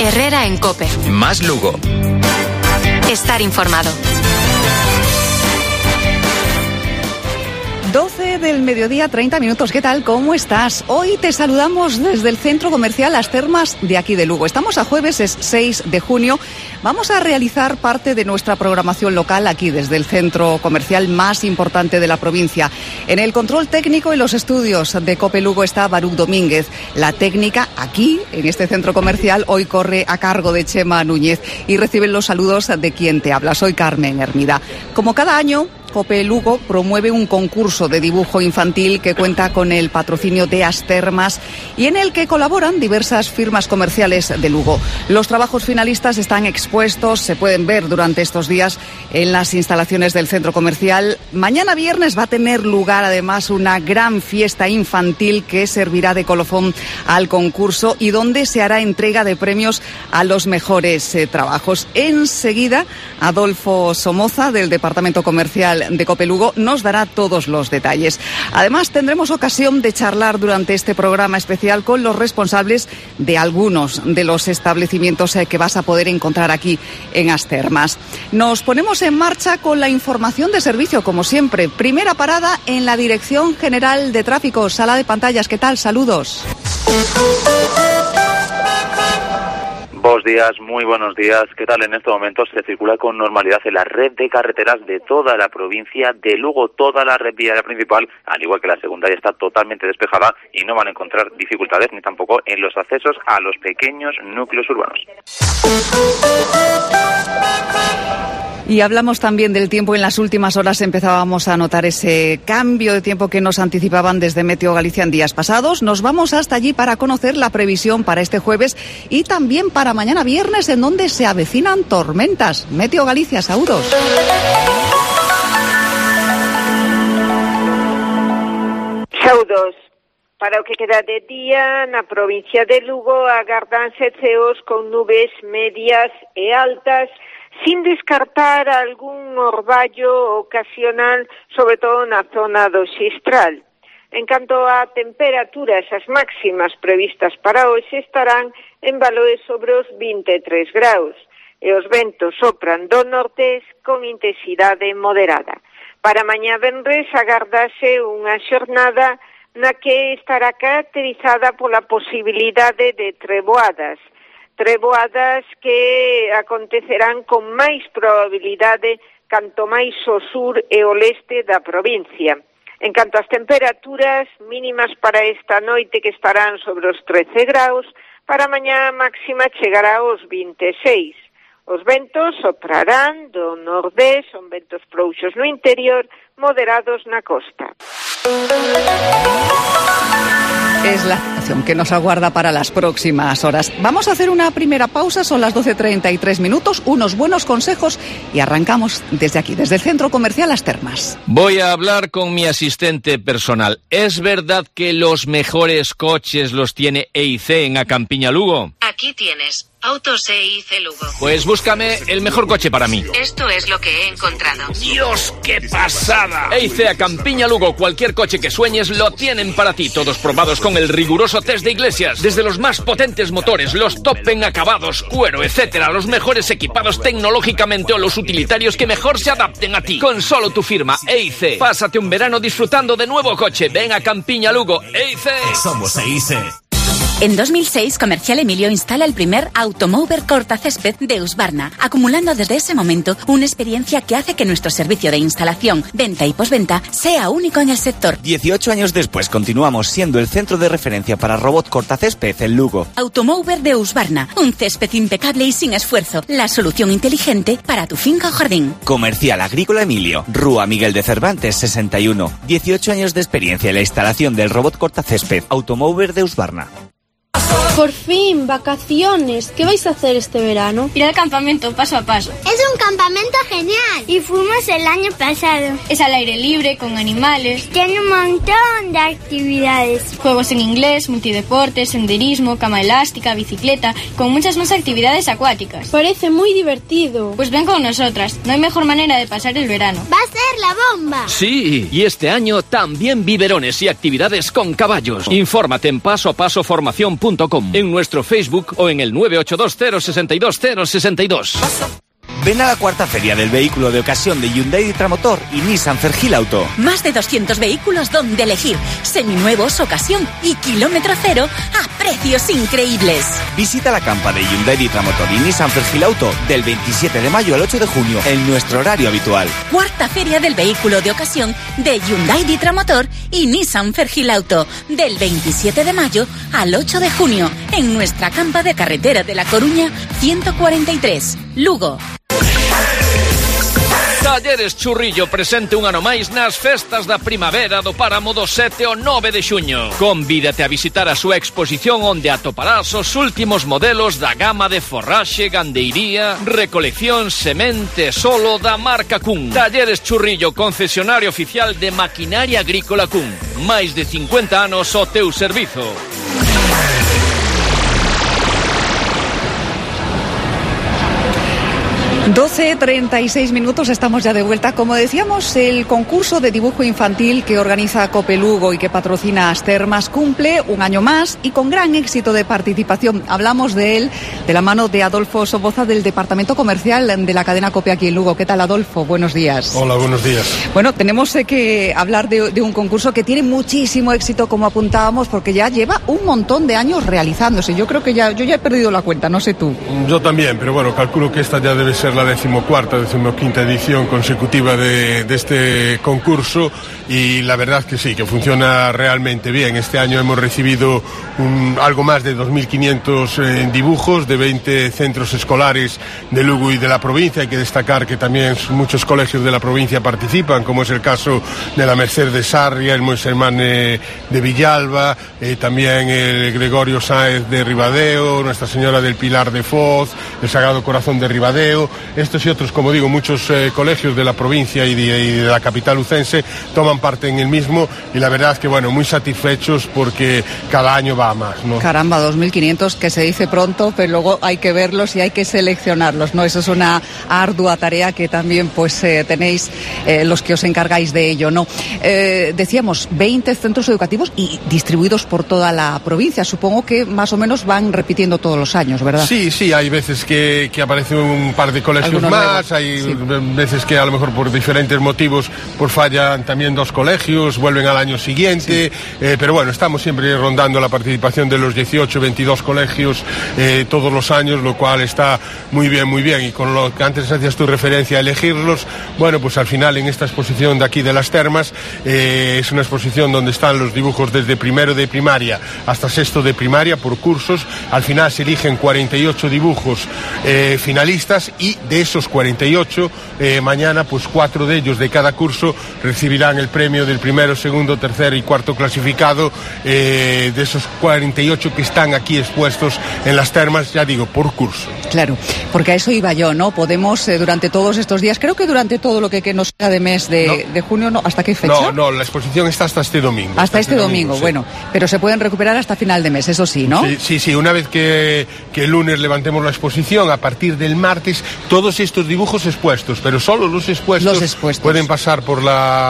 Herrera en COPE. Más Lugo. Estar informado. 12 del mediodía, 30 minutos. ¿Qué tal? ¿Cómo estás? Hoy te saludamos desde el Centro Comercial Las Termas de aquí de Lugo. Estamos a jueves, es 6 de junio. Vamos a realizar parte de nuestra programación local aquí desde el centro comercial más importante de la provincia. En el control técnico y los estudios de COPE Lugo está Baruch Domínguez. La técnica aquí, en este centro comercial, hoy corre a cargo de Chema Núñez y reciben los saludos de quien te habla. Soy Carmen Hermida. Como cada año, COPE Lugo promueve un concurso de dibujo infantil que cuenta con el patrocinio de As Termas y en el que colaboran diversas firmas comerciales de Lugo. Los trabajos finalistas están expuestos, se pueden ver durante estos días en las instalaciones del centro comercial. Mañana viernes va a tener lugar además una gran fiesta infantil que servirá de colofón al concurso y donde se hará entrega de premios a los mejores trabajos. Enseguida, Adolfo Somoza, del Departamento Comercial de COPE Lugo, nos dará todos los detalles. Además, tendremos ocasión de charlar durante este programa especial con los responsables de algunos de los establecimientos que vas a poder encontrar aquí en As Termas. Nos ponemos en marcha con la información de servicio, como siempre. Primera parada en la Dirección General de Tráfico, sala de pantallas. ¿Qué tal? Saludos. Buenos días, muy buenos días. ¿Qué tal? En estos momentos se circula con normalidad en la red de carreteras de toda la provincia de Lugo. Toda la red viaria principal, al igual que la secundaria, está totalmente despejada y no van a encontrar dificultades ni tampoco en los accesos a los pequeños núcleos urbanos. Y hablamos también del tiempo. En las últimas horas empezábamos a notar ese cambio de tiempo que nos anticipaban desde Meteo Galicia en días pasados. Nos vamos hasta allí para conocer la previsión para este jueves y también para mañana viernes, en donde se avecinan tormentas. Meteo Galicia, saúdos. Saúdos. Para o que queda de día, na provincia de Lugo agardanse ceos con nubes medias e altas, sin descartar algún orballo ocasional, sobre todo na zona do Xistral. En canto a temperaturas, as máximas previstas para hoxe estarán en valores sobre os 23 graus e os ventos sopran do norte con intensidade moderada. Para mañá venres agardase unha xornada na que estará caracterizada pola posibilidade de treboadas que acontecerán con máis probabilidade canto máis ao sur e ao leste da provincia. En canto ás temperaturas mínimas para esta noite, que estarán sobre os 13 graus, para mañá máxima chegará aos 26. Os ventos soprarán do nordés, son ventos frouxos no interior, moderados na costa. Es la situación que nos aguarda para las próximas horas. Vamos a hacer una primera pausa, son las 12:33 minutos, unos buenos consejos y arrancamos desde aquí, desde el Centro Comercial Las Termas. Voy a hablar con mi asistente personal. ¿Es verdad que los mejores coches los tiene EIC en Acampiña Lugo? Aquí tienes Autos EIC Lugo. Pues búscame el mejor coche para mí. Esto es lo que he encontrado. ¡Dios, qué pasada! EIC Acampiña Lugo, cualquier coche que sueñes lo tienen para ti. Todos probados con el riguroso test de Iglesias. Desde los más potentes motores, los top en acabados, cuero, etcétera, los mejores equipados tecnológicamente o los utilitarios que mejor se adapten a ti. Con solo tu firma, EIC. Pásate un verano disfrutando de nuevo coche. Ven a Campiña Lugo, EIC. Somos EIC. En 2006, Comercial Emilio instala el primer automower cortacésped de Husqvarna, acumulando desde ese momento una experiencia que hace que nuestro servicio de instalación, venta y postventa sea único en el sector. 18 años después continuamos siendo el centro de referencia para robot cortacésped en Lugo. Automower de Husqvarna, un césped impecable y sin esfuerzo, la solución inteligente para tu finca o jardín. Comercial Agrícola Emilio, Rúa Miguel de Cervantes 61. 18 años de experiencia en la instalación del robot cortacésped Automower de Husqvarna. Por fin, vacaciones. ¿Qué vais a hacer este verano? Ir al campamento paso a paso. Es un campamento genial. Y fuimos el año pasado. Es al aire libre, con animales. Tiene un montón de actividades. Juegos en inglés, multideportes, senderismo, cama elástica, bicicleta, con muchas más actividades acuáticas. Parece muy divertido. Pues ven con nosotras. No hay mejor manera de pasar el verano. ¡Va a ser la bomba! Sí, y este año también biberones y actividades con caballos. Infórmate en pasoapasoformacion.com hyundai.com, en nuestro Facebook o en el 982062062. Ven a la cuarta feria del vehículo de ocasión de Hyundai Ditramotor y Nissan Fergil Auto. Más de 200 vehículos donde elegir, seminuevos, ocasión y kilómetro cero a precios increíbles. Visita la campa de Hyundai Ditramotor y Nissan Fergil Auto del 27 de mayo al 8 de junio en nuestro horario habitual. Cuarta feria del vehículo de ocasión de Hyundai Ditramotor y Nissan Fergil Auto del 27 de mayo al 8 de junio en nuestra campa de carretera de La Coruña 143, Lugo. Talleres Churrillo presente un ano máis nas festas da primavera do Páramo do 7 ao 9 de xuño. Convídate a visitar a súa exposición onde atoparás os últimos modelos da gama de forraxe, gandeiría, recolección, semente, solo da marca Kun. Talleres Churrillo, concesionario oficial de maquinaria agrícola Kun. Máis de 50 anos ao teu servizo. 12:36 minutos, estamos ya de vuelta. Como decíamos, el concurso de dibujo infantil que organiza Cope Lugo y que patrocina As Termas cumple un año más y con gran éxito de participación. Hablamos de él de la mano de Adolfo Soboza del Departamento Comercial de la cadena Cope aquí en Lugo. ¿Qué tal, Adolfo? Buenos días. Hola, buenos días. Bueno, tenemos que hablar de un concurso que tiene muchísimo éxito, como apuntábamos, porque ya lleva un montón de años realizándose. Yo creo que yo ya he perdido la cuenta, no sé tú. Yo también, pero bueno, calculo que esta ya debe ser la 14ª edición consecutiva de este concurso y la verdad que sí, que funciona realmente bien. Este año hemos recibido algo más de 2.500 dibujos de 20 centros escolares de Lugo y de la provincia. Hay que destacar que también muchos colegios de la provincia participan, como es el caso de la Merced de Sarria, el Moisermane de Villalba, también el Gregorio Sáenz de Ribadeo, Nuestra Señora del Pilar de Foz, el Sagrado Corazón de Ribadeo. Estos y otros, como digo, muchos colegios de la provincia y de la capital lucense toman parte en el mismo y la verdad es que, bueno, muy satisfechos porque cada año va a más, ¿no? Caramba, 2.500 que se dice pronto, pero luego hay que verlos y hay que seleccionarlos, ¿no? Eso es una ardua tarea que también pues tenéis los que os encargáis de ello, ¿no? Decíamos, 20 centros educativos y distribuidos por toda la provincia. Supongo que más o menos van repitiendo todos los años, ¿verdad? Sí, hay veces que aparecen un par de colegios más, hay veces que a lo mejor por diferentes motivos pues fallan también 2 colegios, vuelven al año siguiente, pero bueno, estamos siempre rondando la participación de los 18, 22 colegios todos los años, lo cual está muy bien, y con lo que antes hacías tu referencia a elegirlos, bueno, pues al final en esta exposición de aquí de Las Termas es una exposición donde están los dibujos desde primero de primaria hasta sexto de primaria por cursos. Al final se eligen 48 dibujos finalistas y de esos 48, mañana pues 4 de ellos de cada curso recibirán el premio del primero, segundo, tercer y cuarto clasificado de esos 48 que están aquí expuestos en Las Termas, ya digo, por curso. Claro, porque a eso iba yo, ¿no? Podemos durante todos estos días, creo que durante todo lo que nos queda de mes de junio, ¿no? ¿Hasta qué fecha? No, la exposición está hasta este domingo. Hasta este domingo, sí. Bueno, pero se pueden recuperar hasta final de mes, eso sí, ¿no? Sí, una vez que el lunes levantemos la exposición, a partir del martes, todos estos dibujos expuestos, pero solo los expuestos pueden pasar por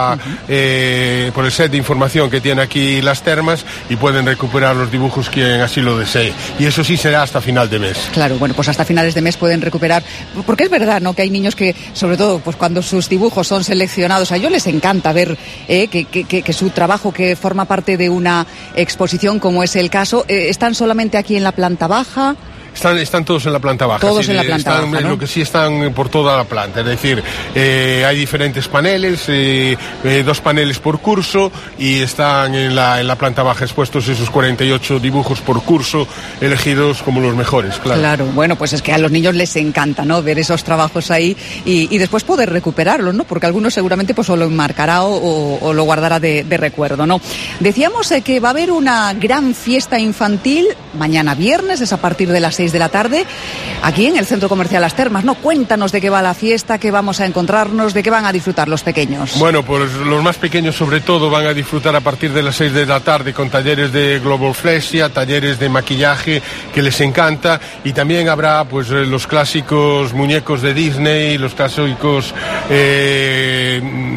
por el set de información que tiene aquí Las Termas y pueden recuperar los dibujos quien así lo desee. Y eso sí será hasta final de mes. Claro, bueno, pues hasta finales de mes pueden recuperar, porque es verdad, ¿no?, que hay niños que, sobre todo, pues cuando sus dibujos son seleccionados, a ellos les encanta ver que su trabajo, que forma parte de una exposición, como es el caso, están solamente aquí en la planta baja. Están todos en la planta baja. Todos en la planta baja, ¿no? Lo que sí están por toda la planta, es decir, hay diferentes paneles, 2 paneles por curso, y están en la planta baja expuestos esos 48 dibujos por curso, elegidos como los mejores, claro. Claro, bueno, pues es que a los niños les encanta, ¿no?, ver esos trabajos ahí y después poder recuperarlos, ¿no?, porque algunos seguramente pues o lo enmarcará o lo guardará de recuerdo, ¿no? Decíamos que va a haber una gran fiesta infantil mañana viernes, es a partir de las 6 de la tarde, aquí en el Centro Comercial Las Termas, ¿no? Cuéntanos de qué va la fiesta, qué vamos a encontrarnos, de qué van a disfrutar los pequeños. Bueno, pues los más pequeños sobre todo van a disfrutar a partir de las 6 de la tarde con talleres de globoflexia, talleres de maquillaje que les encanta, y también habrá pues los clásicos muñecos de Disney, los clásicos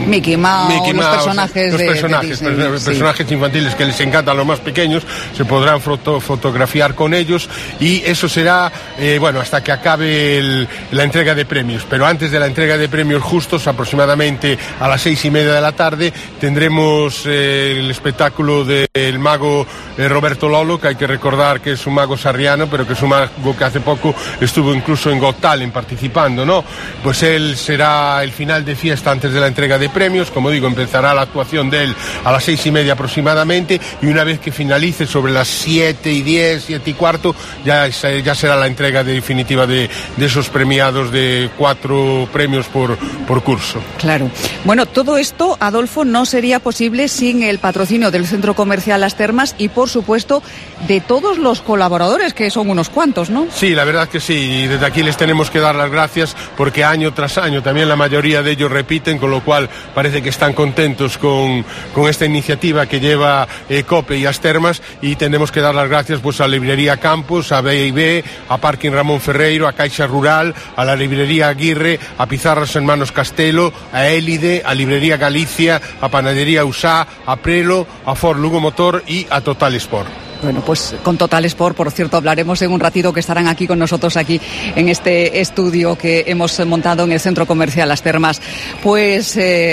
Mickey Mouse, los personajes de Disney. Personajes infantiles que les encantan a los más pequeños, se podrán fotografiar con ellos, y eso será, hasta que acabe la entrega de premios. Pero antes de la entrega de premios justos, aproximadamente a las 6:30 de la tarde, tendremos el espectáculo del mago Roberto Lolo, que hay que recordar que es un mago sarriano, pero que es un mago que hace poco estuvo incluso en Got Talent participando, ¿no? Pues él será el final de fiesta antes de la entrega de premios. Como digo, empezará la actuación de él a las 6:30 aproximadamente, y una vez que finalice sobre las 7:10, 7:15, ya será la entrega definitiva de esos premiados de 4 premios por curso. Claro. Bueno, todo esto, Adolfo, no sería posible sin el patrocinio del Centro Comercial Las Termas y, por supuesto, de todos los colaboradores, que son unos cuantos, ¿no? Sí, la verdad que sí, y desde aquí les tenemos que dar las gracias, porque año tras año también la mayoría de ellos repiten, con lo cual parece que están contentos con esta iniciativa que lleva COPE y Las Termas, y tenemos que dar las gracias pues a Librería Campos, a B&B, a Parking Ramón Ferreiro, a Caixa Rural, a la Librería Aguirre, a Pizarras Hermanos Castelo, a Élide, a Librería Galicia, a Panadería Usá, a Prelo, a Ford Lugo Motor y a Total Sport. Bueno, pues con Total Sport, por cierto, hablaremos en un ratito, que estarán aquí con nosotros aquí en este estudio que hemos montado en el Centro Comercial Las Termas. Pues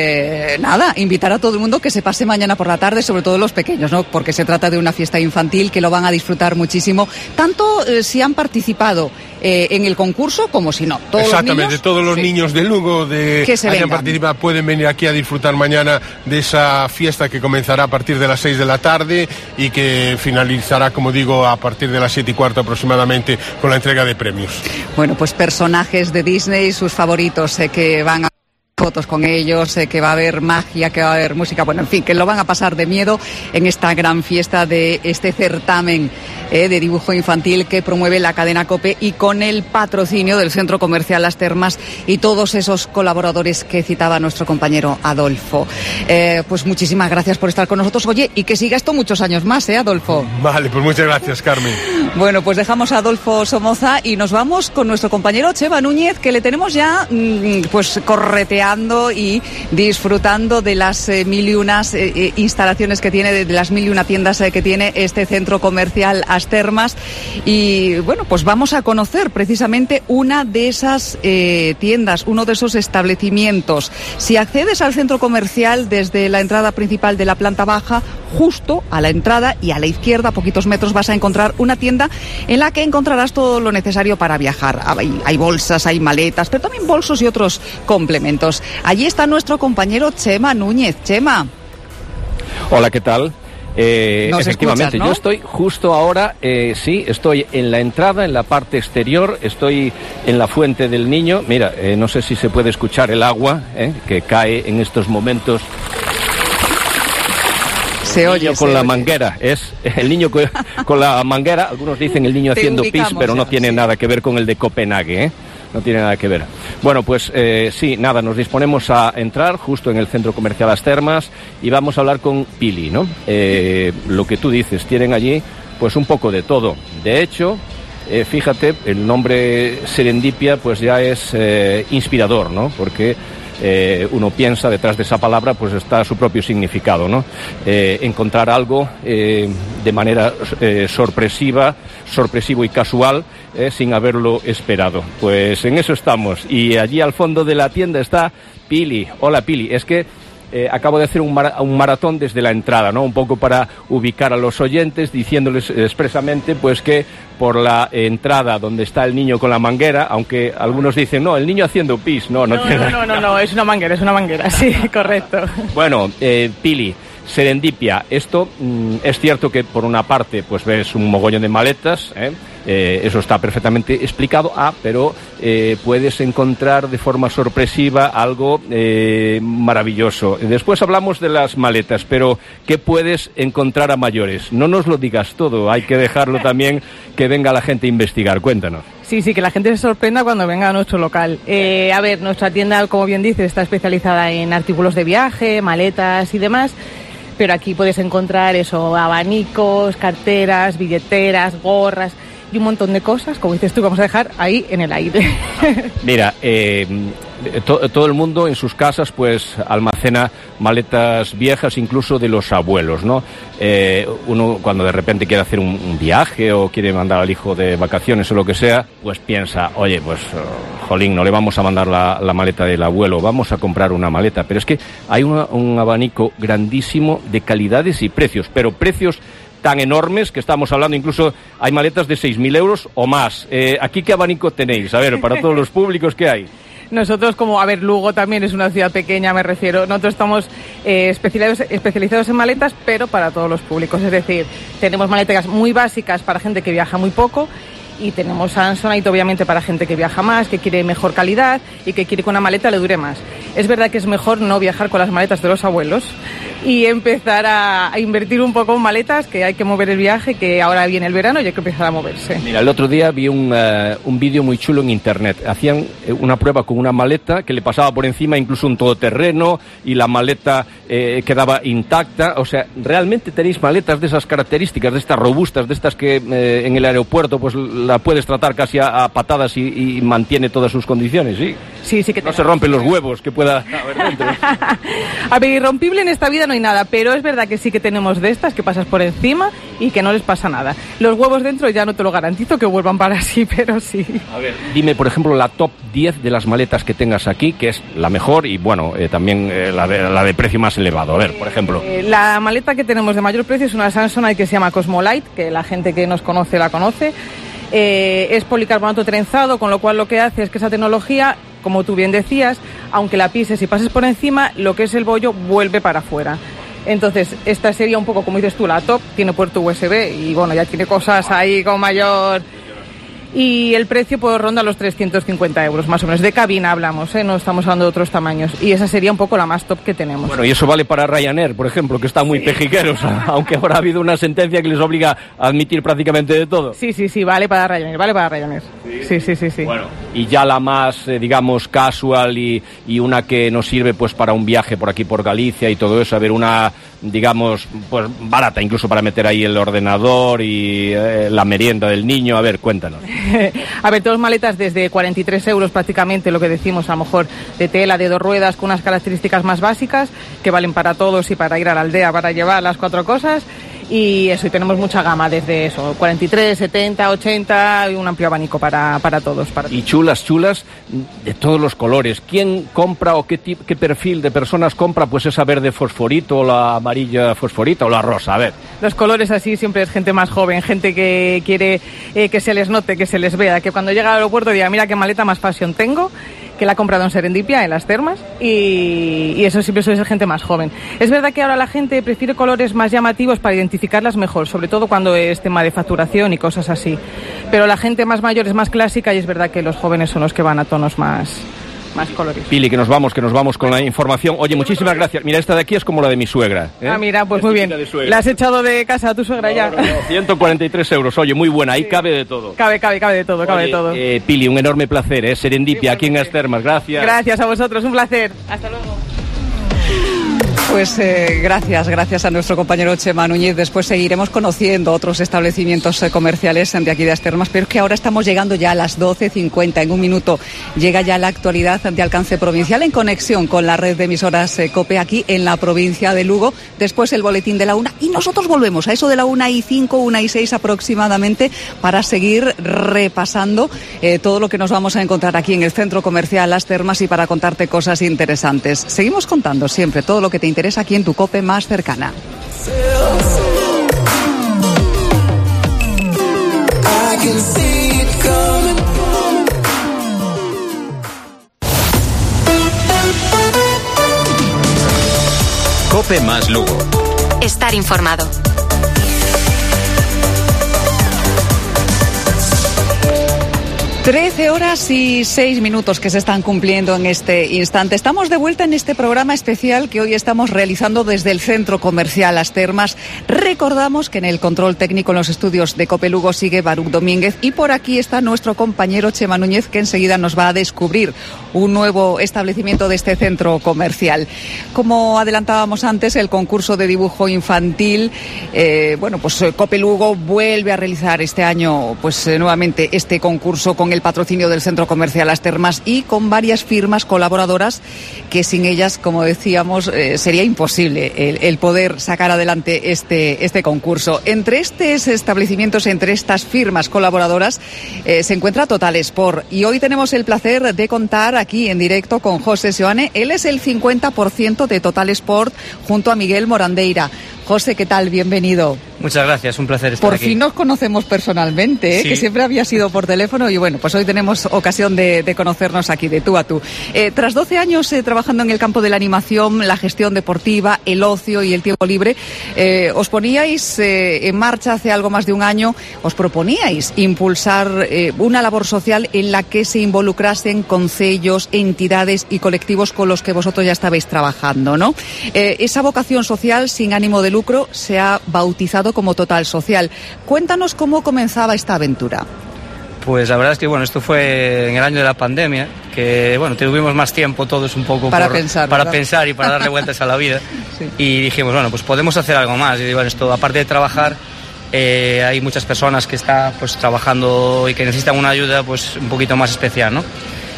invitar a todo el mundo que se pase mañana por la tarde, sobre todo los pequeños, ¿no? Porque se trata de una fiesta infantil que lo van a disfrutar muchísimo, tanto si han participado en el concurso como si no. Exactamente, todos los niños de Lugo que hayan participado pueden venir aquí a disfrutar mañana de esa fiesta que comenzará a partir de las 6 de la tarde y que finalizará, como digo, a partir de las 7:15 aproximadamente con la entrega de premios. Bueno, pues personajes de Disney, sus favoritos, que van a fotos con ellos, que va a haber magia, que va a haber música, bueno, en fin, que lo van a pasar de miedo en esta gran fiesta de este certamen de dibujo infantil que promueve la cadena COPE y con el patrocinio del Centro Comercial Las Termas y todos esos colaboradores que citaba nuestro compañero Adolfo. Pues muchísimas gracias por estar con nosotros. Oye, y que siga esto muchos años más, Adolfo. Vale, pues muchas gracias, Carmen. Bueno, pues dejamos a Adolfo Somoza y nos vamos con nuestro compañero Chema Núñez, que le tenemos ya pues correteando y disfrutando de las mil y unas instalaciones que tiene, de las mil y una tiendas que tiene este Centro Comercial Las Termas. Y bueno, pues vamos a conocer precisamente una de esas tiendas, uno de esos establecimientos. Si accedes al centro comercial desde la entrada principal de la planta baja, justo a la entrada y a la izquierda, a poquitos metros, vas a encontrar una tienda en la que encontrarás todo lo necesario para viajar. Hay bolsas, hay maletas, pero también bolsos y otros complementos. Allí está nuestro compañero Chema Núñez. Chema. Hola, ¿qué tal? Efectivamente, ¿no? Yo estoy justo ahora, estoy en la entrada, en la parte exterior, estoy en la Fuente del Niño. Mira, no sé si se puede escuchar el agua que cae en estos momentos. Se oye con la manguera, es el niño con la manguera. Algunos dicen el niño haciendo pis, pero no tiene nada que ver con el de Copenhague, No tiene nada que ver. Bueno, pues nos disponemos a entrar justo en el Centro Comercial Las Termas y vamos a hablar con Pili, ¿no? Lo que tú dices, tienen allí pues un poco de todo. De hecho, fíjate, el nombre Serendipia pues ya es inspirador, ¿no? Porque uno piensa detrás de esa palabra pues está su propio significado, ¿no? Encontrar algo de manera sorpresivo y casual, sin haberlo esperado. Pues en eso estamos, y allí al fondo de la tienda está Pili. Hola, Pili. Es que acabo de hacer un maratón desde la entrada, ¿no? Un poco para ubicar a los oyentes, diciéndoles expresamente pues que por la entrada donde está el niño con la manguera, aunque algunos dicen, no, el niño haciendo pis, no, es una manguera, sí, correcto. Bueno, Pili, Serendipia, esto es cierto que por una parte pues ves un mogollón de maletas, eso está perfectamente explicado, pero puedes encontrar de forma sorpresiva algo maravilloso. Después hablamos de las maletas, pero ¿qué puedes encontrar a mayores? No nos lo digas todo, hay que dejarlo también que venga la gente a investigar. Cuéntanos. Sí, que la gente se sorprenda cuando venga a nuestro local. A ver, nuestra tienda, como bien dices, está especializada en artículos de viaje, maletas y demás, pero aquí puedes encontrar abanicos, carteras, billeteras, gorras y un montón de cosas, como dices tú, vamos a dejar ahí en el aire. Mira, todo el mundo en sus casas pues almacena maletas viejas, incluso de los abuelos, ¿no? Uno cuando de repente quiere hacer un viaje o quiere mandar al hijo de vacaciones o lo que sea, pues piensa, oye, pues jolín, no le vamos a mandar la maleta del abuelo, vamos a comprar una maleta. Pero es que hay un abanico grandísimo de calidades y precios, pero precios tan enormes que estamos hablando, incluso hay maletas de 6.000 euros o más. ¿Aquí qué abanico tenéis? A ver, para todos los públicos, ¿qué hay? Nosotros, Lugo también es una ciudad pequeña, me refiero. Nosotros estamos especializados en maletas, pero para todos los públicos. Es decir, tenemos maletas muy básicas para gente que viaja muy poco, y tenemos Samsonite obviamente para gente que viaja más, que quiere mejor calidad y que quiere que una maleta le dure más. Es verdad que es mejor no viajar con las maletas de los abuelos y empezar a invertir un poco en maletas, que hay que mover el viaje, que ahora viene el verano y hay que empezar a moverse. Mira, el otro día vi un vídeo muy chulo en internet. Hacían una prueba con una maleta que le pasaba por encima incluso un todoterreno y la maleta quedaba intacta. O sea, realmente tenéis maletas de esas características, de estas robustas, de estas que en el aeropuerto pues la puedes tratar casi a patadas y mantiene todas sus condiciones, ¿sí? Sí, que no se rompen los huevos que pueda haber dentro. A ver, irrompible en esta vida no hay nada, pero es verdad que sí que tenemos de estas que pasas por encima y que no les pasa nada. Los huevos dentro ya no te lo garantizo que vuelvan para sí, pero sí. A ver, dime, por ejemplo, la top 10 de las maletas que tengas aquí, que es la mejor y, bueno, también la de precio más elevado. A ver, por ejemplo. La maleta que tenemos de mayor precio es una Samsonite que se llama Cosmolite, que la gente que nos conoce la conoce. Es policarbonato trenzado, con lo cual lo que hace es que esa tecnología, como tú bien decías, aunque la pises y pases por encima, lo que es el bollo vuelve para afuera. Entonces, esta sería un poco, como dices tú, la top, tiene puerto USB y bueno, ya tiene cosas ahí con mayor... Y el precio pues ronda los 350 euros, más o menos. De cabina hablamos, no estamos hablando de otros tamaños. Y esa sería un poco la más top que tenemos. Bueno, y eso vale para Ryanair, por ejemplo, que están muy pejiqueros, aunque ahora ha habido una sentencia que les obliga a admitir prácticamente de todo. Sí, vale para Ryanair, Sí. Bueno, y ya la más, digamos, casual y una que nos sirve pues para un viaje por aquí, por Galicia y todo eso, a ver, una, digamos, pues barata, incluso para meter ahí el ordenador y la merienda del niño. A ver, cuéntanos. A ver, todas maletas desde 43 euros prácticamente, lo que decimos, a lo mejor de tela, de 2 ruedas, con unas características más básicas, que valen para todos y para ir a la aldea, para llevar las 4 cosas. Y eso, y tenemos mucha gama desde eso, 43, 70, 80, y un amplio abanico para todos. Y chulas, de todos los colores. ¿Quién compra o qué perfil de personas compra pues esa verde fosforito, o la amarilla fosforita o la rosa? A ver. Los colores así siempre es gente más joven, gente que quiere que se les note, que se les vea, que cuando llega al aeropuerto diga, mira qué maleta más fashion tengo, que la ha comprado en Serendipia, en las termas, y eso siempre suele ser gente más joven. Es verdad que ahora la gente prefiere colores más llamativos para identificarlas mejor, sobre todo cuando es tema de facturación y cosas así. Pero la gente más mayor es más clásica y es verdad que los jóvenes son los que van a tonos más coloridos. Pili, que nos vamos con la información. Oye, muchísimas gracias. Mira, esta de aquí es como la de mi suegra. Ah, mira, pues muy bien. ¿La has echado de casa a tu suegra ya? No, 143 euros. Oye, muy buena. Ahí cabe de todo. Cabe de todo, cabe de todo. Pili, un enorme placer, Serendipia, aquí en Las Termas. Gracias. Gracias a vosotros, un placer. Hasta luego. Pues gracias a nuestro compañero Chema Núñez. Después seguiremos conociendo otros establecimientos comerciales de aquí de Las Termas, pero es que ahora estamos llegando ya a las 12:50. En un minuto llega ya la actualidad de alcance provincial en conexión con la red de emisoras COPE aquí en la provincia de Lugo. Después el boletín de la 1 y nosotros volvemos a eso de la 1:05, 1:06 aproximadamente para seguir repasando todo lo que nos vamos a encontrar aquí en el centro comercial Las Termas y para contarte cosas interesantes. Seguimos contando siempre todo lo que te interesa aquí en tu COPE más cercana. COPE más Lugo. Estar informado. 13:06 que se están cumpliendo en este instante. Estamos de vuelta en este programa especial que hoy estamos realizando desde el Centro Comercial Las Termas. Recordamos que en el control técnico en los estudios de COPE Lugo sigue Baruch Domínguez y por aquí está nuestro compañero Chema Núñez, que enseguida nos va a descubrir un nuevo establecimiento de este centro comercial. Como adelantábamos antes, el concurso de dibujo infantil, pues COPE Lugo vuelve a realizar este año nuevamente este concurso con el patrocinio del Centro Comercial Las Termas y con varias firmas colaboradoras que sin ellas, como decíamos, sería imposible el poder sacar adelante este concurso. Entre estos establecimientos, entre estas firmas colaboradoras, se encuentra Total Sport. Y hoy tenemos el placer de contar aquí en directo con José Seoane. Él es el 50% de Total Sport junto a Miguel Morandeira. José, ¿qué tal? Bienvenido. Muchas gracias, un placer estar aquí. Por fin nos conocemos personalmente, sí, que siempre había sido por teléfono y bueno, pues hoy tenemos ocasión de conocernos aquí, de tú a tú. Tras 12 años trabajando en el campo de la animación, la gestión deportiva, el ocio y el tiempo libre, os poníais en marcha hace algo más de un año, os proponíais impulsar una labor social en la que se involucrasen concellos, entidades y colectivos con los que vosotros ya estabais trabajando, ¿no? Esa vocación social sin ánimo de lucro se ha bautizado como Total Social. Cuéntanos cómo comenzaba esta aventura. Pues la verdad es que bueno, esto fue en el año de la pandemia, que bueno, tuvimos más tiempo todos un poco para pensar y para darle vueltas a la vida. Sí. Y dijimos, bueno, pues podemos hacer algo más. Y bueno, esto, aparte de trabajar, hay muchas personas que están pues trabajando y que necesitan una ayuda pues un poquito más especial, ¿no?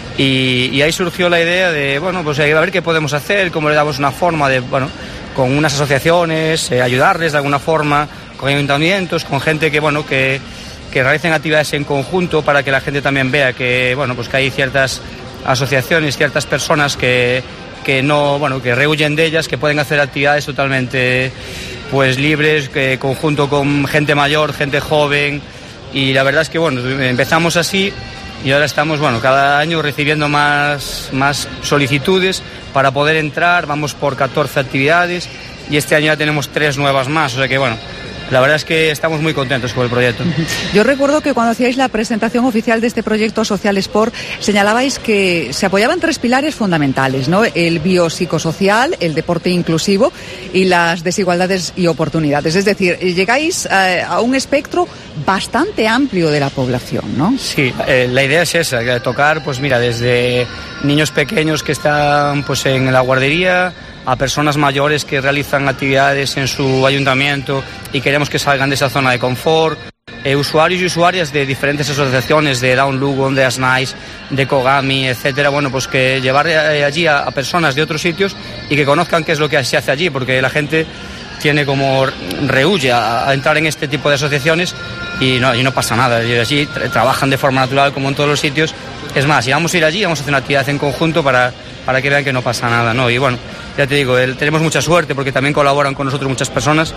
Y ahí surgió la idea de, bueno, pues a ver qué podemos hacer, cómo le damos una forma de, bueno, con unas asociaciones, ayudarles de alguna forma, con ayuntamientos, con gente que, bueno, que realicen actividades en conjunto para que la gente también vea que, bueno, pues que hay ciertas asociaciones, ciertas personas que no, bueno, que rehuyen de ellas, que pueden hacer actividades totalmente, pues libres, que conjunto con gente mayor, gente joven, y la verdad es que, bueno, empezamos así. Y ahora estamos, bueno, cada año recibiendo más solicitudes para poder entrar. Vamos por 14 actividades y este año ya tenemos 3 nuevas más. O sea que, bueno, la verdad es que estamos muy contentos con el proyecto. Yo recuerdo que cuando hacíais la presentación oficial de este proyecto Social Sport, señalabais que se apoyaban 3 pilares fundamentales, ¿no? El biopsicosocial, el deporte inclusivo y las desigualdades y oportunidades. Es decir, llegáis a un espectro bastante amplio de la población, ¿no? Sí, la idea es esa, tocar, pues mira, desde niños pequeños que están pues en la guardería, a personas mayores que realizan actividades en su ayuntamiento y queremos que salgan de esa zona de confort, usuarios y usuarias de diferentes asociaciones, de Down Lugo, de Asnais, de Kogami, etcétera, bueno, pues que llevar allí a personas de otros sitios y que conozcan qué es lo que se hace allí, porque la gente tiene como rehuye a entrar en este tipo de asociaciones y no pasa nada. Y allí trabajan de forma natural como en todos los sitios. Es más, si vamos a ir allí, vamos a hacer una actividad en conjunto para que vean que no pasa nada, ¿no? Y bueno, ya te digo, tenemos mucha suerte porque también colaboran con nosotros muchas personas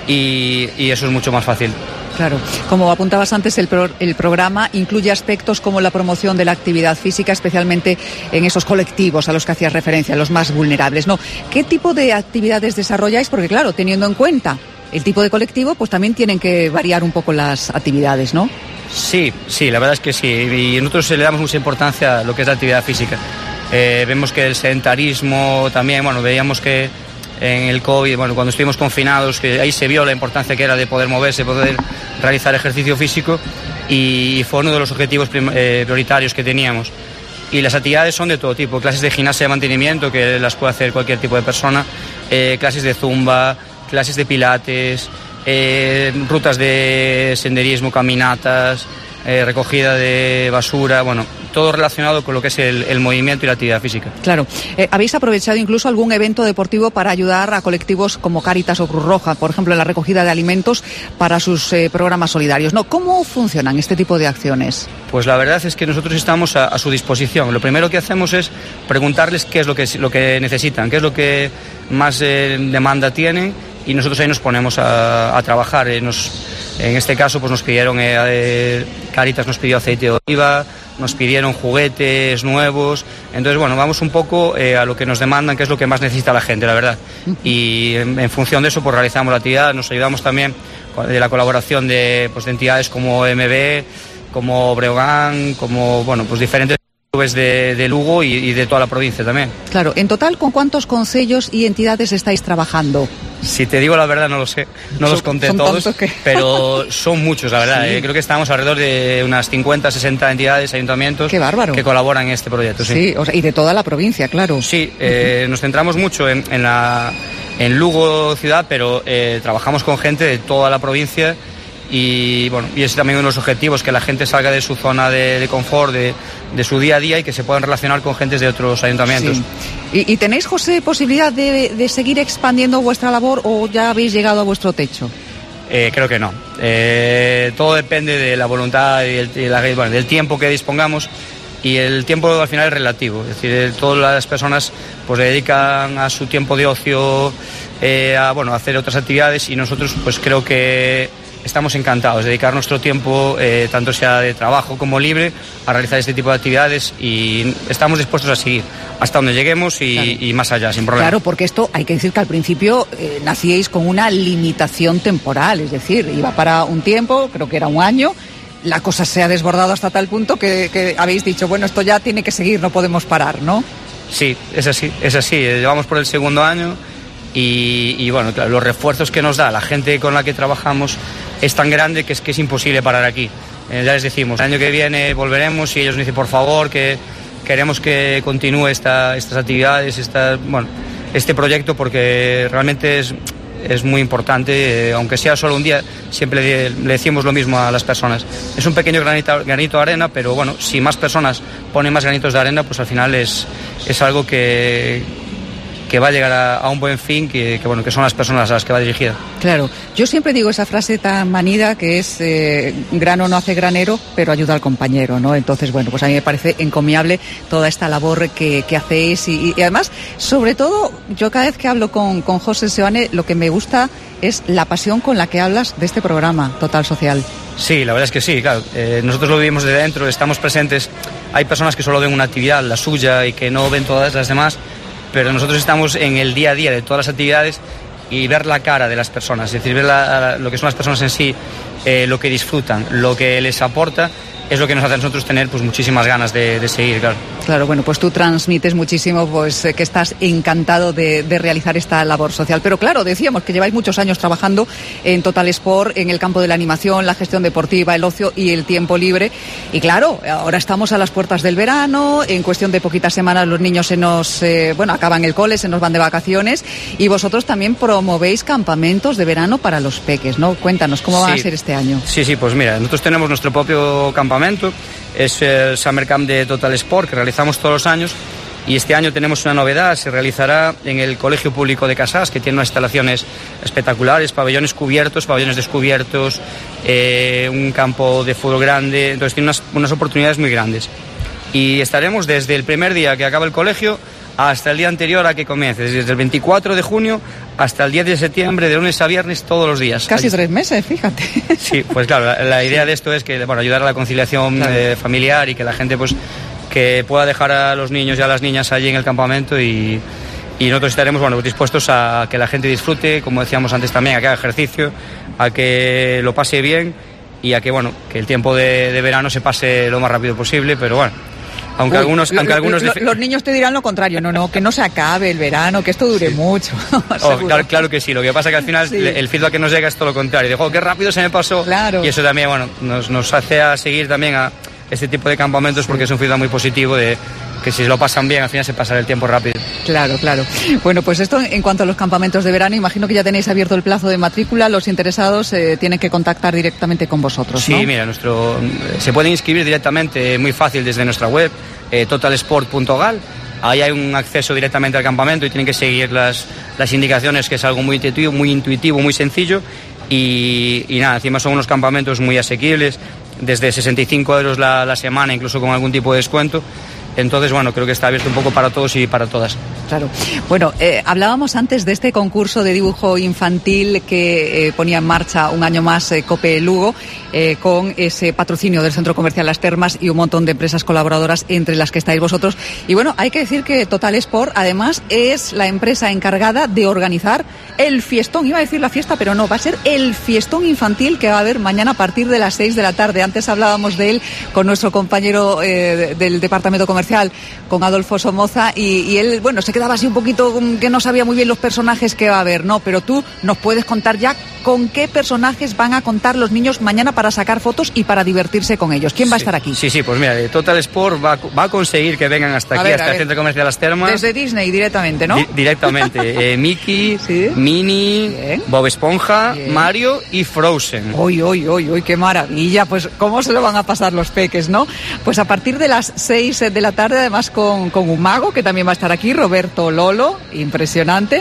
y eso es mucho más fácil. Claro, como apuntabas antes, el programa incluye aspectos como la promoción de la actividad física, especialmente en esos colectivos a los que hacías referencia, los más vulnerables, ¿no? ¿Qué tipo de actividades desarrolláis? Porque claro, teniendo en cuenta el tipo de colectivo, pues también tienen que variar un poco las actividades, ¿no? Sí, la verdad es que sí, y nosotros le damos mucha importancia a lo que es la actividad física. Vemos que el sedentarismo también, bueno, veíamos que en el COVID, bueno, cuando estuvimos confinados, que ahí se vio la importancia que era de poder moverse, poder realizar ejercicio físico y fue uno de los objetivos prioritarios que teníamos. Y las actividades son de todo tipo, clases de gimnasia de mantenimiento que las puede hacer cualquier tipo de persona, clases de zumba, clases de pilates, rutas de senderismo, caminatas, recogida de basura, bueno, todo relacionado con lo que es el movimiento y la actividad física. Claro. ¿Habéis aprovechado incluso algún evento deportivo para ayudar a colectivos como Cáritas o Cruz Roja, por ejemplo, en la recogida de alimentos para sus programas solidarios? ¿No? ¿Cómo funcionan este tipo de acciones? Pues la verdad es que nosotros estamos a su disposición. Lo primero que hacemos es preguntarles qué es lo que necesitan, qué es lo que más demanda tienen y nosotros ahí nos ponemos a trabajar. En este caso pues nos pidieron, Cáritas nos pidió aceite de oliva, nos pidieron juguetes nuevos, entonces bueno, vamos un poco a lo que nos demandan, que es lo que más necesita la gente, la verdad, y en función de eso pues realizamos la actividad, nos ayudamos también de la colaboración de entidades como MB, como Breogán, como bueno, pues diferentes clubes de Lugo y de toda la provincia también. Claro, en total, ¿con cuántos concellos y entidades estáis trabajando? Si te digo la verdad, no lo sé, no los conté todos, pero son muchos, la verdad. Sí. Creo que estamos alrededor de unas 50, 60 entidades, ayuntamientos. ¡Qué bárbaro! Que colaboran en este proyecto. Sí, o sea, y de toda la provincia, claro. Sí, nos centramos mucho en Lugo ciudad, pero trabajamos con gente de toda la provincia y bueno, y es también uno de los objetivos, que la gente salga de su zona de confort, de su día a día, y que se puedan relacionar con gentes de otros ayuntamientos. Sí. ¿Y tenéis, José, posibilidad de seguir expandiendo vuestra labor o ya habéis llegado a vuestro techo? Creo que no. Todo depende de la voluntad y del tiempo que dispongamos, y el tiempo al final es relativo. Es decir, todas las personas pues dedican a su tiempo de ocio a hacer otras actividades, y nosotros pues creo que estamos encantados de dedicar nuestro tiempo, tanto sea de trabajo como libre, a realizar este tipo de actividades, y estamos dispuestos a seguir hasta donde lleguemos y más allá, sin problema. Claro, porque esto hay que decir que al principio nacíais con una limitación temporal, es decir, iba para un tiempo, creo que era un año. La cosa se ha desbordado hasta tal punto que habéis dicho, bueno, esto ya tiene que seguir, no podemos parar, ¿no? Sí, es así. Llevamos por el segundo año y bueno, claro, los refuerzos que nos da la gente con la que trabajamos es tan grande que es imposible parar aquí. Ya les decimos, el año que viene volveremos, y ellos nos dicen, por favor, que queremos que continúe estas actividades, este proyecto, porque realmente es muy importante, aunque sea solo un día. Siempre le decimos lo mismo a las personas. Es un pequeño granito de arena, pero bueno, si más personas ponen más granitos de arena, pues al final es algo que va a llegar a un buen fin, que son las personas a las que va dirigida. Claro, yo siempre digo esa frase tan manida que es grano no hace granero, pero ayuda al compañero, ¿no? Entonces, bueno, pues a mí me parece encomiable toda esta labor que hacéis, y además, sobre todo, yo cada vez que hablo con José Seoane, lo que me gusta es la pasión con la que hablas de este programa Total Social. Sí, la verdad es que sí, claro. Nosotros lo vivimos desde dentro, estamos presentes. Hay personas que solo ven una actividad, la suya, y que no ven todas las demás, pero nosotros estamos en el día a día de todas las actividades, y ver la cara de las personas, es decir, ver lo que son las personas en sí, lo que disfrutan, lo que les aporta, es lo que nos hace a nosotros tener pues muchísimas ganas de seguir, claro. Claro, bueno, pues tú transmites muchísimo, pues que estás encantado de realizar esta labor social. Pero claro, decíamos que lleváis muchos años trabajando en Total Sport, en el campo de la animación, la gestión deportiva, el ocio y el tiempo libre. Y claro, ahora estamos a las puertas del verano, en cuestión de poquitas semanas los niños acaban el cole, se nos van de vacaciones, y vosotros también promovéis campamentos de verano para los peques, ¿no? Cuéntanos, ¿cómo va a ser este año? Sí, pues mira, nosotros tenemos nuestro propio campamento, es el Summer Camp de Total Sport, que realizamos todos los años, y este año tenemos una novedad. Se realizará en el Colegio Público de Casas, que tiene unas instalaciones espectaculares, pabellones cubiertos, pabellones descubiertos, un campo de fútbol grande, entonces tiene unas oportunidades muy grandes. Y estaremos desde el primer día que acaba el colegio hasta el día anterior a que comience, desde el 24 de junio hasta el 10 de septiembre, de lunes a viernes, todos los días. Casi 3 meses, fíjate. Sí, pues claro, la idea de esto es que ayudar a la conciliación familiar, y que la gente pues que pueda dejar a los niños y a las niñas allí en el campamento, y nosotros estaremos dispuestos a que la gente disfrute, como decíamos antes también, a que haga ejercicio, a que lo pase bien, y a que el tiempo de verano se pase lo más rápido posible, pero bueno. Los niños te dirán lo contrario, no, que no se acabe el verano, que esto dure mucho. Claro que sí, lo que pasa es que al final el feedback que nos llega es todo lo contrario, de qué rápido se me pasó, y eso también nos hace a seguir también a este tipo de campamentos, porque es un feedback muy positivo de que si lo pasan bien, al final se pasa el tiempo rápido. Claro. Bueno, pues esto en cuanto a los campamentos de verano, imagino que ya tenéis abierto el plazo de matrícula, los interesados tienen que contactar directamente con vosotros, ¿no? Sí, mira, se pueden inscribir directamente, muy fácil, desde nuestra web, totalsport.gal. Ahí hay un acceso directamente al campamento, y tienen que seguir las indicaciones, que es algo muy intuitivo, muy sencillo, y nada, encima son unos campamentos muy asequibles, desde 65 euros la semana, incluso con algún tipo de descuento. Entonces, creo que está abierto un poco para todos y para todas. Claro. Bueno, hablábamos antes de este concurso de dibujo infantil que ponía en marcha un año más COPE Lugo, con ese patrocinio del Centro Comercial Las Termas y un montón de empresas colaboradoras, entre las que estáis vosotros. Y hay que decir que Total Sport, además, es la empresa encargada de organizar el fiestón. Iba a decir la fiesta, pero no, va a ser el fiestón infantil que va a haber mañana a partir de las 6 de la tarde. Antes hablábamos de él con nuestro compañero del Departamento Comercial Comercial con Adolfo Somoza y él, bueno, se quedaba así un poquito que no sabía muy bien los personajes que va a haber, ¿no? Pero tú nos puedes contar ya con qué personajes van a contar los niños mañana para sacar fotos y para divertirse con ellos. ¿Quién va a estar aquí? Sí, pues mira, Total Sport va a conseguir que vengan hasta aquí, hasta el Centro Comercial Las Termas. Desde Disney directamente, ¿no? Directamente. Mickey, ¿sí? Minnie, bien. Bob Esponja, bien. Mario y Frozen. ¡Uy, qué maravilla! Pues cómo se lo van a pasar los peques, ¿no? Pues a partir de las 6 de la tarde, además con un mago que también va a estar aquí, Roberto Lolo, impresionante,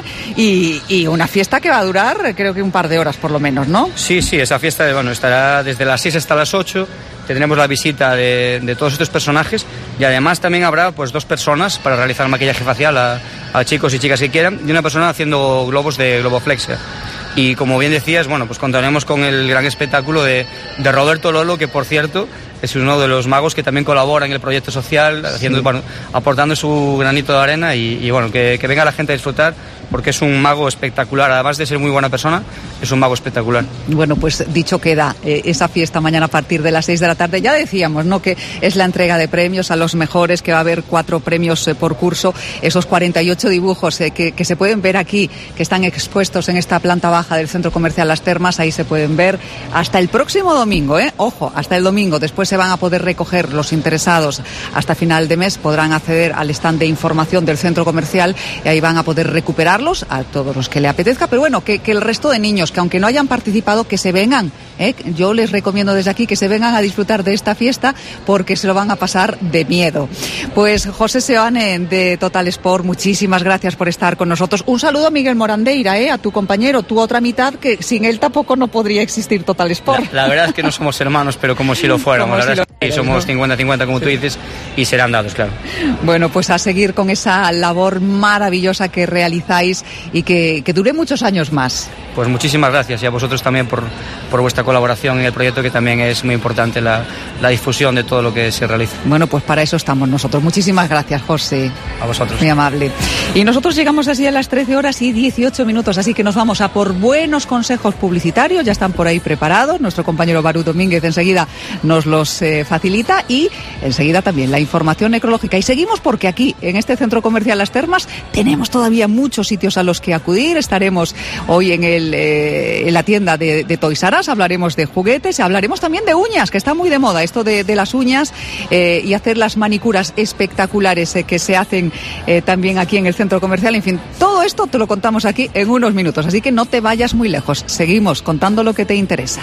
y una fiesta que va a durar, creo que un par de horas por lo menos, ¿no? Sí, esa fiesta, estará desde las 6 hasta las 8. Tendremos la visita de todos estos personajes y además también habrá pues 2 personas para realizar maquillaje facial a chicos y chicas que quieran y una persona haciendo globos de globoflexia. Y como bien decías, pues contaremos con el gran espectáculo de Roberto Lolo, que por cierto es uno de los magos que también colabora en el proyecto social, aportando su granito de arena y que venga la gente a disfrutar, porque es un mago espectacular, además de ser muy buena persona, es un mago espectacular. Bueno, pues dicho queda, esa fiesta mañana a partir de las 6 de la tarde, ya decíamos, ¿no?, que es la entrega de premios a los mejores, que va a haber 4 premios por curso, esos 48 dibujos que se pueden ver aquí, que están expuestos en esta planta baja del Centro Comercial Las Termas, ahí se pueden ver hasta el próximo domingo, ojo, hasta el domingo, después se van a poder recoger los interesados hasta final de mes, podrán acceder al stand de información del Centro Comercial y ahí van a poder recuperar a todos los que le apetezca, pero que el resto de niños, que aunque no hayan participado, que se vengan, yo les recomiendo desde aquí que se vengan a disfrutar de esta fiesta porque se lo van a pasar de miedo. Pues José Seoane de Total Sport, muchísimas gracias por estar con nosotros. Un saludo a Miguel Morandeira, a tu compañero, tu otra mitad, que sin él tampoco no podría existir Total Sport. La verdad es que no somos hermanos, pero como si lo fuéramos, somos 50-50 como tú dices, y serán dados, claro. Bueno, pues a seguir con esa labor maravillosa que realizáis y que dure muchos años más. Pues muchísimas gracias y a vosotros también por vuestra colaboración en el proyecto, que también es muy importante la difusión de todo lo que se realiza. Bueno, pues para eso estamos nosotros. Muchísimas gracias, José. A vosotros. Muy amable. Y nosotros llegamos así a las 13:18, así que nos vamos a por buenos consejos publicitarios. Ya están por ahí preparados. Nuestro compañero Barú Domínguez enseguida nos los facilita y enseguida también la información ecológica. Y seguimos porque aquí, en este Centro Comercial Las Termas, tenemos todavía muchos sitios a los que acudir. Estaremos hoy en la tienda de Toys R Us, hablaremos de juguetes, hablaremos también de uñas, que está muy de moda esto de las uñas y hacer las manicuras espectaculares que se hacen también aquí en el Centro Comercial. En fin, todo esto te lo contamos aquí en unos minutos, así que no te vayas muy lejos. Seguimos contando lo que te interesa.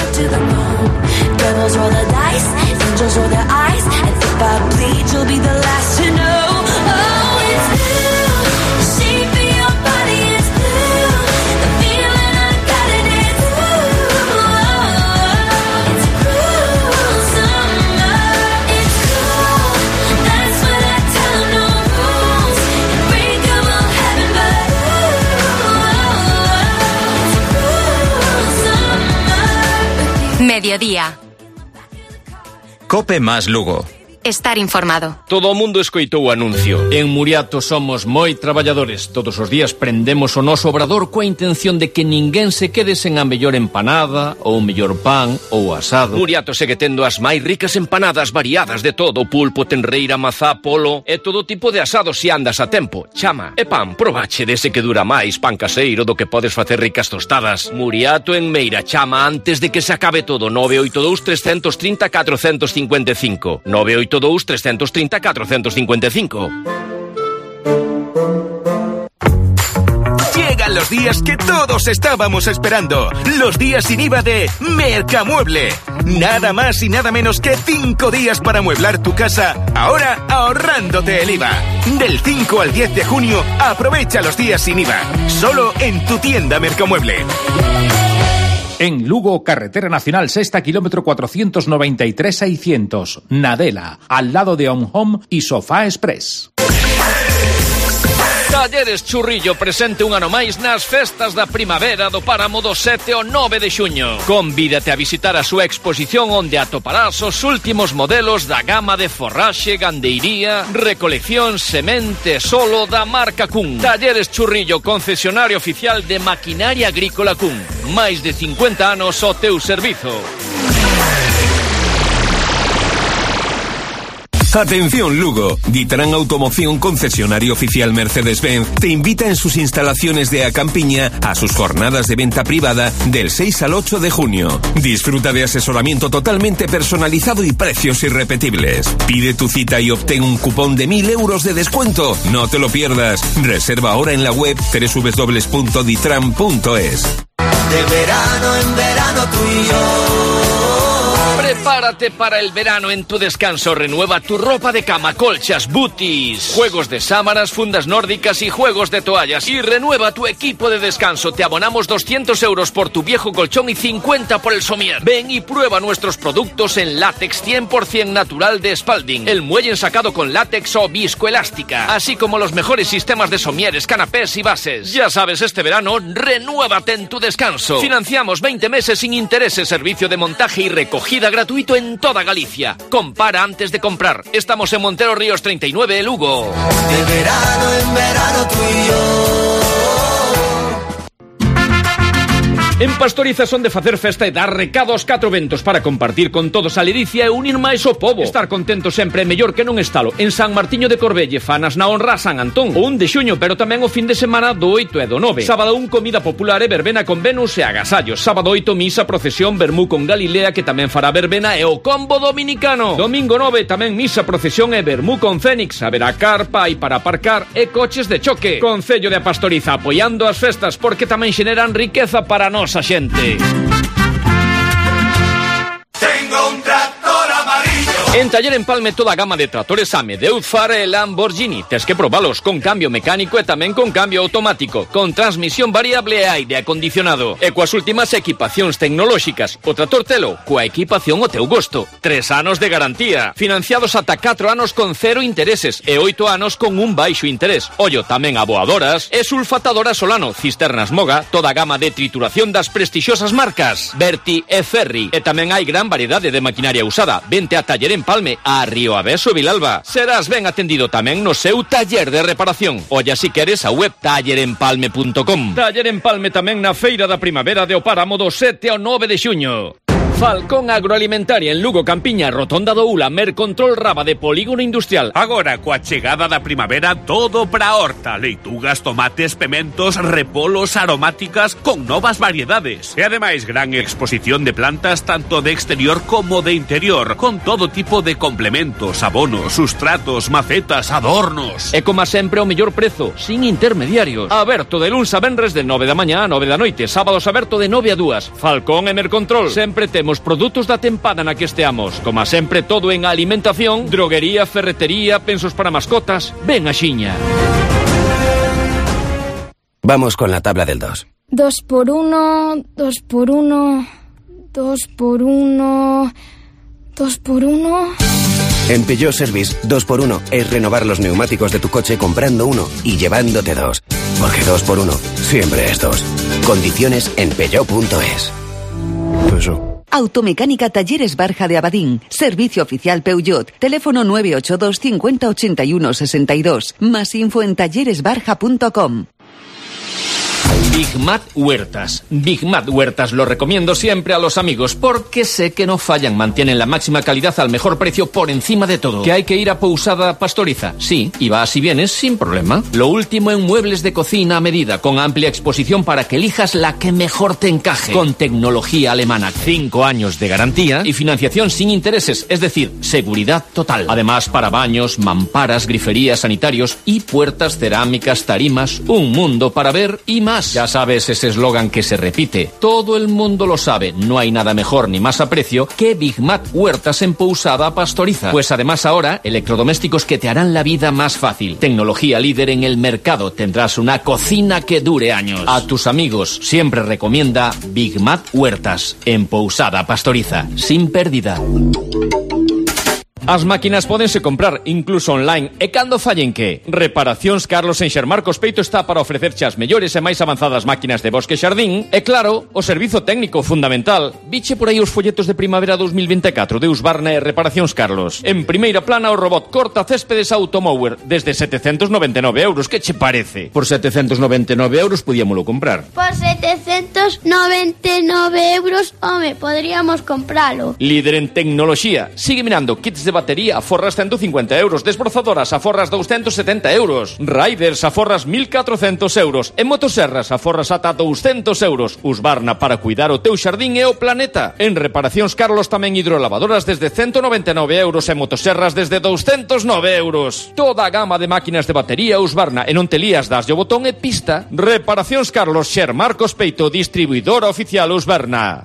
Mediodía. Cope más Lugo. Estar informado. Todo o mundo escoitou o anuncio. En Muriato somos moi traballadores. Todos os días prendemos o noso obrador coa intención de que ninguén se quede sen a mellor empanada, ou o mellor pan, ou asado. Muriato segue tendo as máis ricas empanadas variadas de todo. Pulpo, tenreira, mazá, polo e todo tipo de asados se andas a tempo. Chama. E pan, probache dese que dura máis, pan caseiro do que podes facer ricas tostadas. Muriato en Meira, chama antes de que se acabe todo. 982 330 455. 982 330 455. Llegan los días que todos estábamos esperando. Los días sin IVA de Mercamueble. Nada más y nada menos que 5 días para amueblar tu casa, ahora ahorrándote el IVA. Del 5 al 10 de junio, aprovecha los días sin IVA. Solo en tu tienda Mercamueble. En Lugo, carretera nacional sexta, kilómetro 493-600. Nadela, al lado de On Home y Sofá Express. Talleres Churrillo presente un ano máis nas festas da primavera do Páramo do 7 ao 9 de xuño. Convídate a visitar a súa exposición onde atoparás os últimos modelos da gama de forraxe, gandeiría, recolección, semente, solo da marca Kun. Talleres Churrillo, concesionario oficial de maquinaria agrícola Kun. Máis de 50 anos ao teu servizo. Atención Lugo, Ditran Automoción, concesionario oficial Mercedes-Benz, te invita en sus instalaciones de Acampiña a sus jornadas de venta privada del 6 al 8 de junio. Disfruta de asesoramiento totalmente personalizado y precios irrepetibles. Pide tu cita y obtén un cupón de 1.000 euros de descuento. No te lo pierdas. Reserva ahora en la web www.ditran.es. De verano en verano tú y yo. Prepárate para el verano en tu descanso. Renueva tu ropa de cama, colchas, booties, juegos de sábanas, fundas nórdicas y juegos de toallas. Y renueva tu equipo de descanso. Te abonamos 200 euros por tu viejo colchón y 50 por el somier. Ven y prueba nuestros productos en látex 100% natural de Spalding, el muelle ensacado con látex o viscoelástica, así como los mejores sistemas de somieres, canapés y bases. Ya sabes, este verano, renuévate en tu descanso. Financiamos 20 meses sin intereses, servicio de montaje y recogida gratuito en toda Galicia. Compara antes de comprar. Estamos en Montero Ríos 39, Lugo. De verano en verano tú y yo. En Pastoriza son de facer festa e dar recados 4 eventos para compartir con todos a ledicia e unir máis o pobo. Estar contento sempre é mellor que non estalo. En San Martiño de Corbelle, fanas na honra a San Antón, o 1 de xuño, pero tamén o fin de semana do 8 e do 9. Sábado 1, comida popular e verbena con Venus e agasallos. Sábado 8, misa, procesión, vermú con Galilea, que tamén fará verbena e o combo dominicano. Domingo 9, tamén misa, procesión e vermú con Fénix. Haberá carpa e para aparcar e coches de choque. Concello de Pastoriza apoiando as festas porque tamén xeneran riqueza para nós a xente. Tengo un tractor amarillo. En Taller Empalme toda a gama de tractores AME, de Uzfar e Lamborghini. Tes que probalos con cambio mecánico e tamén con cambio automático, con transmisión variable e aire acondicionado. E coas últimas equipacións tecnolóxicas. O tractor telo, coa equipación o teu gosto. 3 anos de garantía. Financiados ata 4 anos con 0 intereses e 8 anos con un baixo interés. Ollo, tamén aboadoras e sulfatadoras Solano, cisternas Moga, toda a gama de trituración das prestixiosas marcas Berti e Ferri. E tamén hai gran variedade de maquinaria usada. Vente a Taller Empalme, a Río Aveso e Vilalba. Serás ben atendido tamén no seu taller de reparación. Olla si queres a web tallerempalme.com. Taller Empalme tamén na Feira da Primavera de Opáramo do 7 ao 9 de xuño. Falcón Agroalimentaria en Lugo, Campiña, Rotonda do Ula, Mercontrol Raba de Polígono Industrial. Agora, coa chegada da primavera, todo para a horta. Leitugas, tomates, pementos, repolos, aromáticas, con novas variedades. E ademais, gran exposición de plantas tanto de exterior como de interior, con todo tipo de complementos, abonos, sustratos, macetas, adornos. E como sempre, o mellor prezo, sin intermediarios. Aberto de luns a venres de 9 da mañá a 9 da noite. Sábados aberto de 9 a 2. Falcón e Mercontrol. Sempre temos produtos da tempada na que esteamos. Como sempre, todo en alimentación, droguería, ferretería, pensos para mascotas. Ven a xiña. Vamos con la tabla del 2. 2 por 1, 2 por 1, 2 por 1, 2 por 1... En Peugeot Service, 2x1 es renovar los neumáticos de tu coche comprando uno y llevándote 2. Porque 2x1 siempre es 2. Condiciones en peugeot.es. Peugeot. Automecánica Talleres Barja de Abadín. Servicio oficial Peugeot. Teléfono 982 50 81 62. Más info en talleresbarja.com. Big Mat Huertas. Big Mat Huertas lo recomiendo siempre a los amigos porque sé que no fallan, mantienen la máxima calidad al mejor precio por encima de todo. ¿Que hay que ir a Pousada Pastoriza? Sí, y vas y vienes sin problema. Lo último en muebles de cocina a medida, con amplia exposición para que elijas la que mejor te encaje. Con tecnología alemana, 5 años de garantía y financiación sin intereses, es decir, seguridad total. Además, para baños, mamparas, griferías, sanitarios y puertas cerámicas, tarimas, un mundo para ver y más. Ya sabes ese eslogan que se repite. Todo el mundo lo sabe. No hay nada mejor ni más a precio que Big Mat Huertas en Pousada Pastoriza. Pues además ahora, electrodomésticos que te harán la vida más fácil. Tecnología líder en el mercado. Tendrás una cocina que dure años. A tus amigos siempre recomienda Big Mat Huertas en Pousada Pastoriza. Sin pérdida. As máquinas pódense comprar incluso online e cando fallen que? Reparacións Carlos en Xermarcos Peito está para ofrecerche as mellores e máis avanzadas máquinas de bosque e xardín e claro, o servizo técnico fundamental. Viche por aí os folletos de primavera 2024 de Husqvarna e Reparacións Carlos. En primeira plana o robot corta céspedes Automower desde 799 euros. Que che parece? Por 799 euros podíamolo comprar. Por 799 euros, home, podríamos compralo. Líder en tecnoloxía. Sigue mirando kits de batería, aforras 150 euros. Desbrozadoras, aforras 270 euros. Riders, aforras 1.400 euros. En motoserras, aforras ata 200 euros. Husqvarna, para cuidar o teu xardín e o planeta. En reparacións Carlos tamén hidrolavadoras desde 199 euros e motoserras desde 209 euros. Toda a gama de máquinas de batería Husqvarna e non te lías, daslle o botón e pista. Reparacións Carlos, Xer Marcos Peito, distribuidora oficial Husqvarna.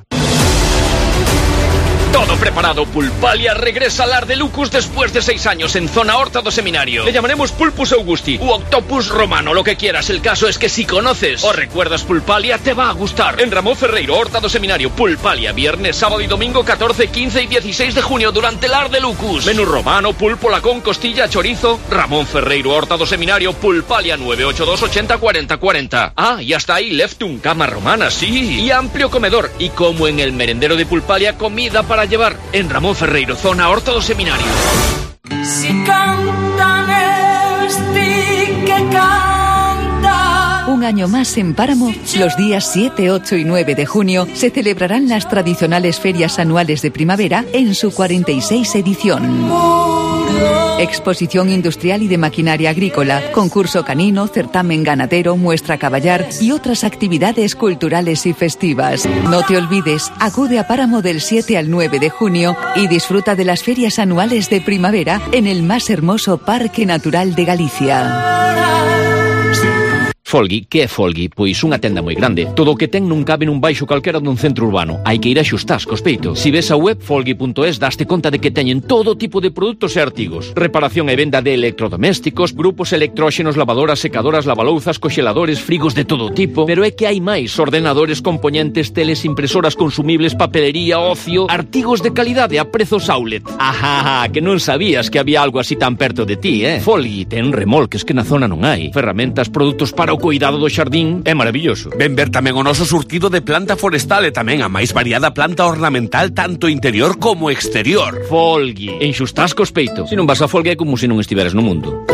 Todo preparado, Pulpalia regresa al Ar de Lucus después de 6 años en Zona Horta do Seminario. Le llamaremos Pulpus Augusti u Octopus Romano, lo que quieras. El caso es que si conoces o recuerdas Pulpalia, te va a gustar. En Ramón Ferreiro, Horta do Seminario, Pulpalia, viernes, sábado y domingo 14, 15 y 16 de junio durante el Ar de Lucus. Menú romano, pulpo, lacón, costilla, chorizo. Ramón Ferreiro, Horta do Seminario, Pulpalia, 982 80 40 40. Ah, y hasta ahí Leftum, cama romana, sí. Y amplio comedor. Y como en el merendero de Pulpalia, comida para llevar. En Ramón Ferreiro, Zona Horta do Seminario. Si cantan que canta. Un año más en Páramo, los días 7, 8 y 9 de junio se celebrarán las tradicionales ferias anuales de primavera en su 46 edición. Exposición industrial y de maquinaria agrícola, concurso canino, certamen ganadero, muestra caballar y otras actividades culturales y festivas. No te olvides, acude a Páramo del 7 al 9 de junio y disfruta de las ferias anuales de primavera en el más hermoso Parque Natural de Galicia. Folgui, que é Folgui? Pois unha tenda moi grande. Todo o que ten non cabe nun baixo calquera dun centro urbano. Hai que ir a xustas cos peitos. Si ves a web folgui.es, daste conta de que teñen todo tipo de produtos e artigos. Reparación e venda de electrodomésticos, grupos electróxenos, lavadoras, secadoras, lavalouzas, coxeladores, frigos de todo tipo. Pero é que hai máis: ordenadores, componentes, teles, impresoras, consumibles, papelería, ocio, artigos de calidade a prezos outlet. Ajá, que non sabías que había algo así tan perto de ti, Folgui ten remolques que na zona non hai. Ferramentas, produtos para o cuidado do xardín, é maravilloso. Ven ver tamén o noso surtido de planta forestal e tamén a máis variada planta ornamental tanto interior como exterior. Folgui, enxustás cos peito. Se non vas a Folgui é como se non estiveras no mundo.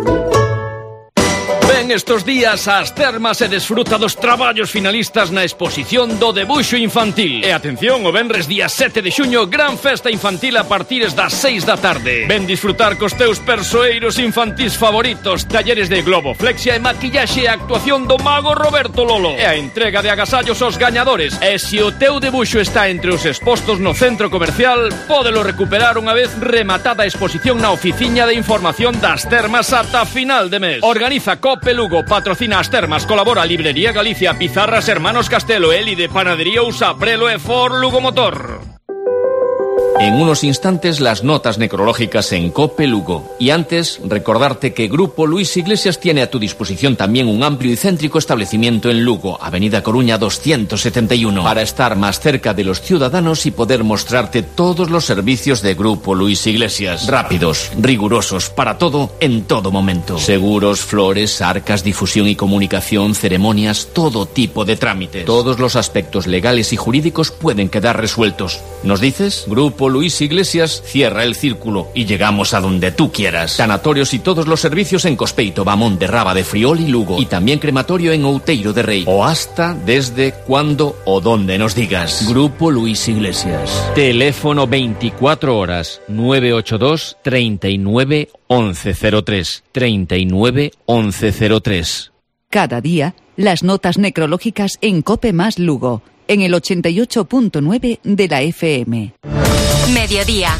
Estos días ás termas e desfruta dos traballos finalistas na exposición do debuxo infantil. E atención, o venres día 7 de xuño, gran festa infantil a partires das 6 da tarde. Ven disfrutar cos teus persoeiros infantís favoritos, talleres de globoflexia e maquillaxe e actuación do mago Roberto Lolo. E a entrega de agasallos aos gañadores. E se o teu debuxo está entre os expostos no centro comercial, pódelo recuperar unha vez rematada a exposición na oficiña de información das termas ata final de mes. Organiza Cope Lugo, patrocina as termas, colabora Librería Galicia, Pizarras Hermanos Castelo, Elide, Panadería Usa, Prelo e Ford Lugo Motor. En unos instantes las notas necrológicas en Cope Lugo. Y antes, recordarte que Grupo Luis Iglesias tiene a tu disposición también un amplio y céntrico establecimiento en Lugo, Avenida Coruña 271, para estar más cerca de los ciudadanos y poder mostrarte todos los servicios de Grupo Luis Iglesias. Rápidos, rigurosos, para todo, en todo momento. Seguros, flores, arcas, difusión y comunicación, ceremonias, todo tipo de trámites. Todos los aspectos legales y jurídicos pueden quedar resueltos. ¿Nos dices? Grupo Luis Iglesias cierra el círculo y llegamos a donde tú quieras. Sanatorios y todos los servicios en Cospeito, Bamón de Raba, de Friol y Lugo. Y también crematorio en Outeiro de Rei. O hasta, desde, cuando o donde nos digas. Grupo Luis Iglesias. Teléfono 24 horas 982 39 1103. 39 1103. Cada día, las notas necrológicas en Cope Más Lugo, en el 88.9 de la FM. Mediodía.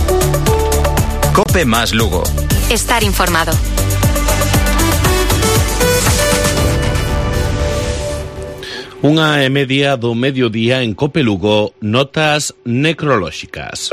Cope Más Lugo. Estar informado. Unha e media do mediodía en Cope Lugo, notas necrolóxicas.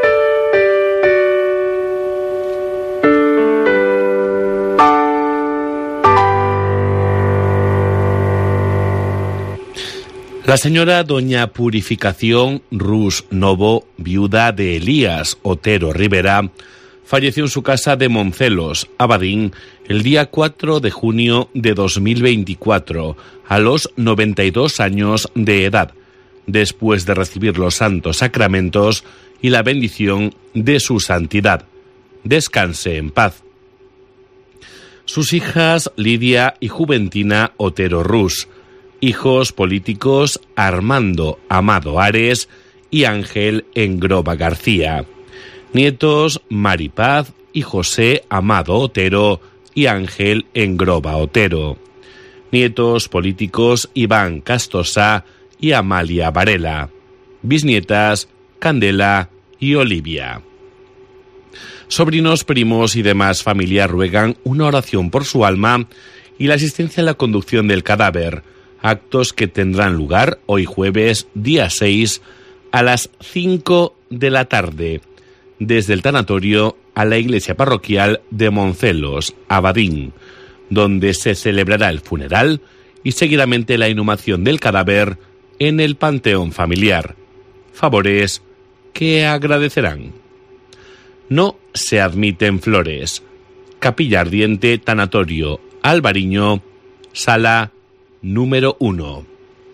La señora doña Purificación Rus Novo, viuda de Elías Otero Rivera, falleció en su casa de Moncelos, Abadín, el día 4 de junio de 2024, a los 92 años de edad, después de recibir los santos sacramentos y la bendición de su santidad. Descanse en paz. Sus hijas Lidia y Juventina Otero Rus, hijos políticos Armando Amado Ares y Ángel Engroba García. Nietos Maripaz y José Amado Otero y Ángel Engroba Otero. Nietos políticos Iván Castosa y Amalia Varela. Bisnietas Candela y Olivia. Sobrinos, primos y demás familia ruegan una oración por su alma y la asistencia a la conducción del cadáver, actos que tendrán lugar hoy jueves, día 6, a las 5 de la tarde, desde el tanatorio a la iglesia parroquial de Moncelos, Abadín, donde se celebrará el funeral y seguidamente la inhumación del cadáver en el panteón familiar. Favores que agradecerán. No se admiten flores. Capilla Ardiente, Tanatorio Albariño, sala número 1.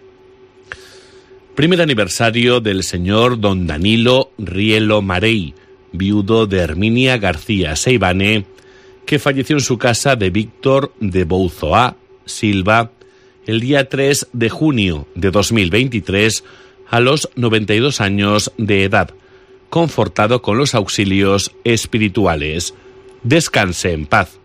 Primer aniversario del señor don Danilo Rielo Marey, viudo de Herminia García Seibane, que falleció en su casa de Víctor de Bouzoá Silva el día 3 de junio de 2023 a los 92 años de edad, confortado con los auxilios espirituales. Descanse en paz.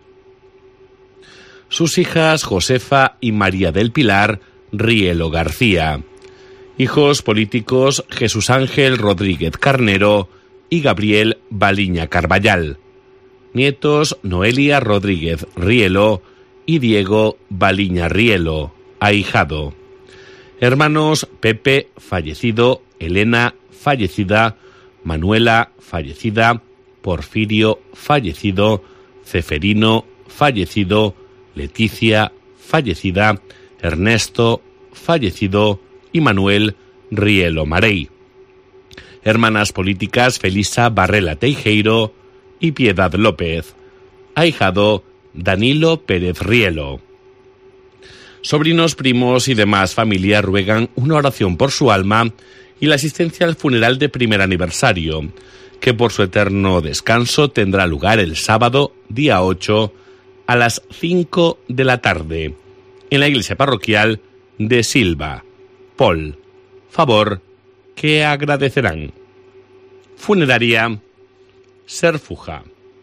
Sus hijas Josefa y María del Pilar Rielo García. Hijos políticos Jesús Ángel Rodríguez Carnero y Gabriel Baliña Carballal. Nietos Noelia Rodríguez Rielo y Diego Baliña Rielo, ahijado. Hermanos Pepe, fallecido, Elena, fallecida, Manuela, fallecida, Porfirio, fallecido, Ceferino, fallecido, Leticia, fallecida, Ernesto, fallecido y Manuel Rielo Marey. Hermanas políticas Felisa Barrela Teijeiro y Piedad López. Ahijado Danilo Pérez Rielo. Sobrinos, primos y demás familia ruegan una oración por su alma y la asistencia al funeral de primer aniversario, que por su eterno descanso tendrá lugar el sábado, día 8, a las 5 de la tarde, en la iglesia parroquial de Silva, Pol. Favor que agradecerán. Funeraria Serfuja.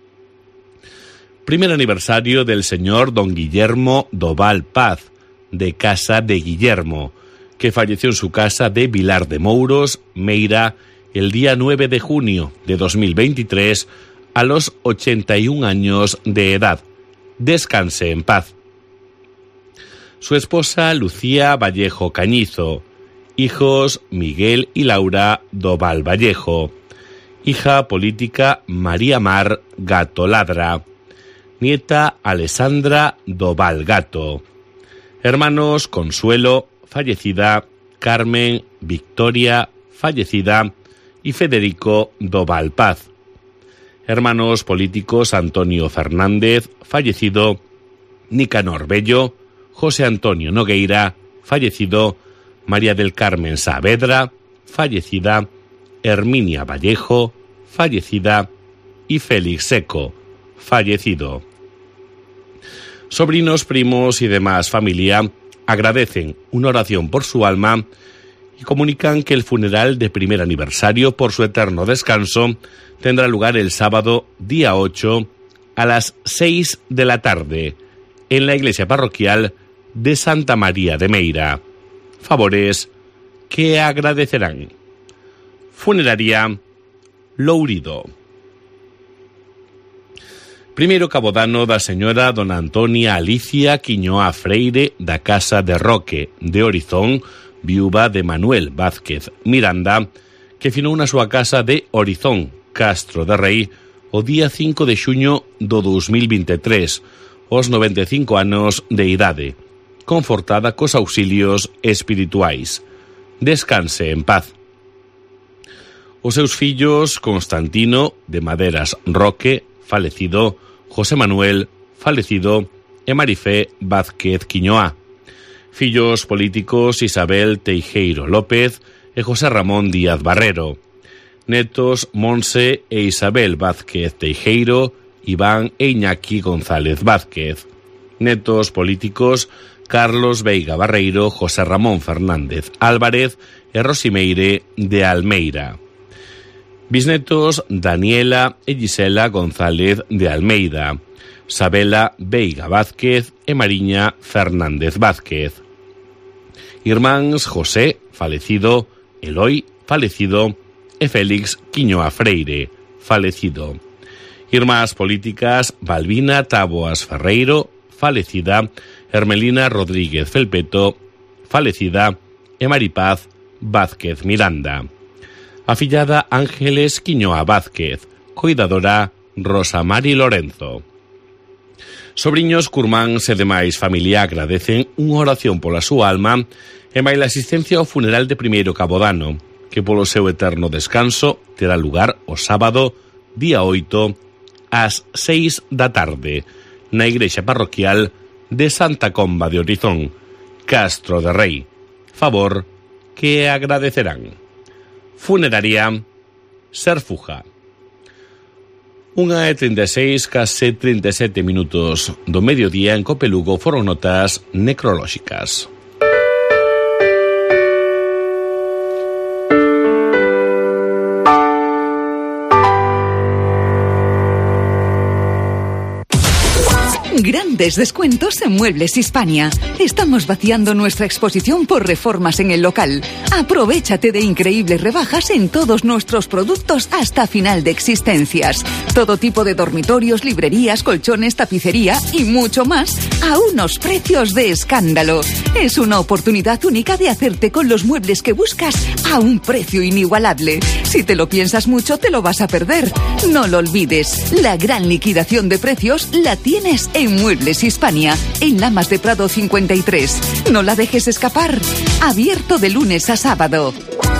Primer aniversario del señor don Guillermo Doval Paz, de Casa de Guillermo, que falleció en su casa de Vilar de Mouros, Meira, el día 9 de junio de 2023 a los 81 años de edad. Descanse en paz. Su esposa Lucía Vallejo Cañizo. Hijos Miguel y Laura Doval Vallejo. Hija política María Mar Gato Ladra. Nieta Alessandra Doval Gato. Hermanos Consuelo, fallecida, Carmen, Victoria, fallecida, y Federico Doval Paz. Hermanos políticos Antonio Fernández, fallecido, Nicanor Bello, José Antonio Nogueira, fallecido, María del Carmen Saavedra, fallecida, Herminia Vallejo, fallecida, y Félix Seco, fallecido. Sobrinos, primos y demás familia agradecen una oración por su alma y comunican que el funeral de primer aniversario por su eterno descanso tendrá lugar el sábado, día 8, a las 6 de la tarde, en la iglesia parroquial de Santa María de Meira. Favores que agradecerán. Funeraria Lourido. Primeiro cabodano da señora dona Antonia Alicia Quiñoa Freire da Casa de Roque, de Horizón, viúva de Manuel Vázquez Miranda, que finou na súa casa de Horizón, Castro de Rei, o día 5 de xuño do 2023, aos 95 anos de idade, confortada cos auxilios espirituais. Descanse en paz. Os seus fillos Constantino, de Maderas Roque, falecido, José Manuel, falecido, e Marifé Vázquez Quiñoa. Fillos políticos Isabel Teijeiro López e José Ramón Díaz Barrero. Netos Monse e Isabel Vázquez Teijeiro, Iván e Iñaki González Vázquez. Netos políticos Carlos Veiga Barreiro, José Ramón Fernández Álvarez e Rosimeire de Almeira. Bisnetos Daniela e Gisela González de Almeida, Sabela Veiga Vázquez e Mariña Fernández Vázquez. Irmáns José, falecido, Eloi, falecido, e Félix Quiñoa Freire, falecido. Irmás políticas Balbina Taboas Ferreiro, falecida, Hermelina Rodríguez Felpeto, falecida, e Maripaz Vázquez Miranda. Afillada Ángeles Quiñoa Vázquez, cuidadora Rosa Mari Lorenzo. Sobriños curmáns e demais familia agradecen unha oración pola súa alma e máis a asistencia ao funeral de primeiro cabodano, que polo seu eterno descanso terá lugar o sábado, día 8, ás 6 da tarde, na igrexa parroquial de Santa Comba de Horizón, Castro de Rei. Favor que agradecerán. Funeraria Serfuja. 1:36, case 37 minutos do mediodía en Copelugo foron notas necrolóxicas. Grandes descuentos en Muebles Hispania. Estamos vaciando nuestra exposición por reformas en el local. Aprovéchate de increíbles rebajas en todos nuestros productos hasta final de existencias. Todo tipo de dormitorios, librerías, colchones, tapicería y mucho más a unos precios de escándalo. Es una oportunidad única de hacerte con los muebles que buscas a un precio inigualable. Si te lo piensas mucho, te lo vas a perder. No lo olvides. La gran liquidación de precios la tienes en Muebles Hispania, en Lamas de Prado 53. No la dejes escapar. Abierto de lunes a sábado.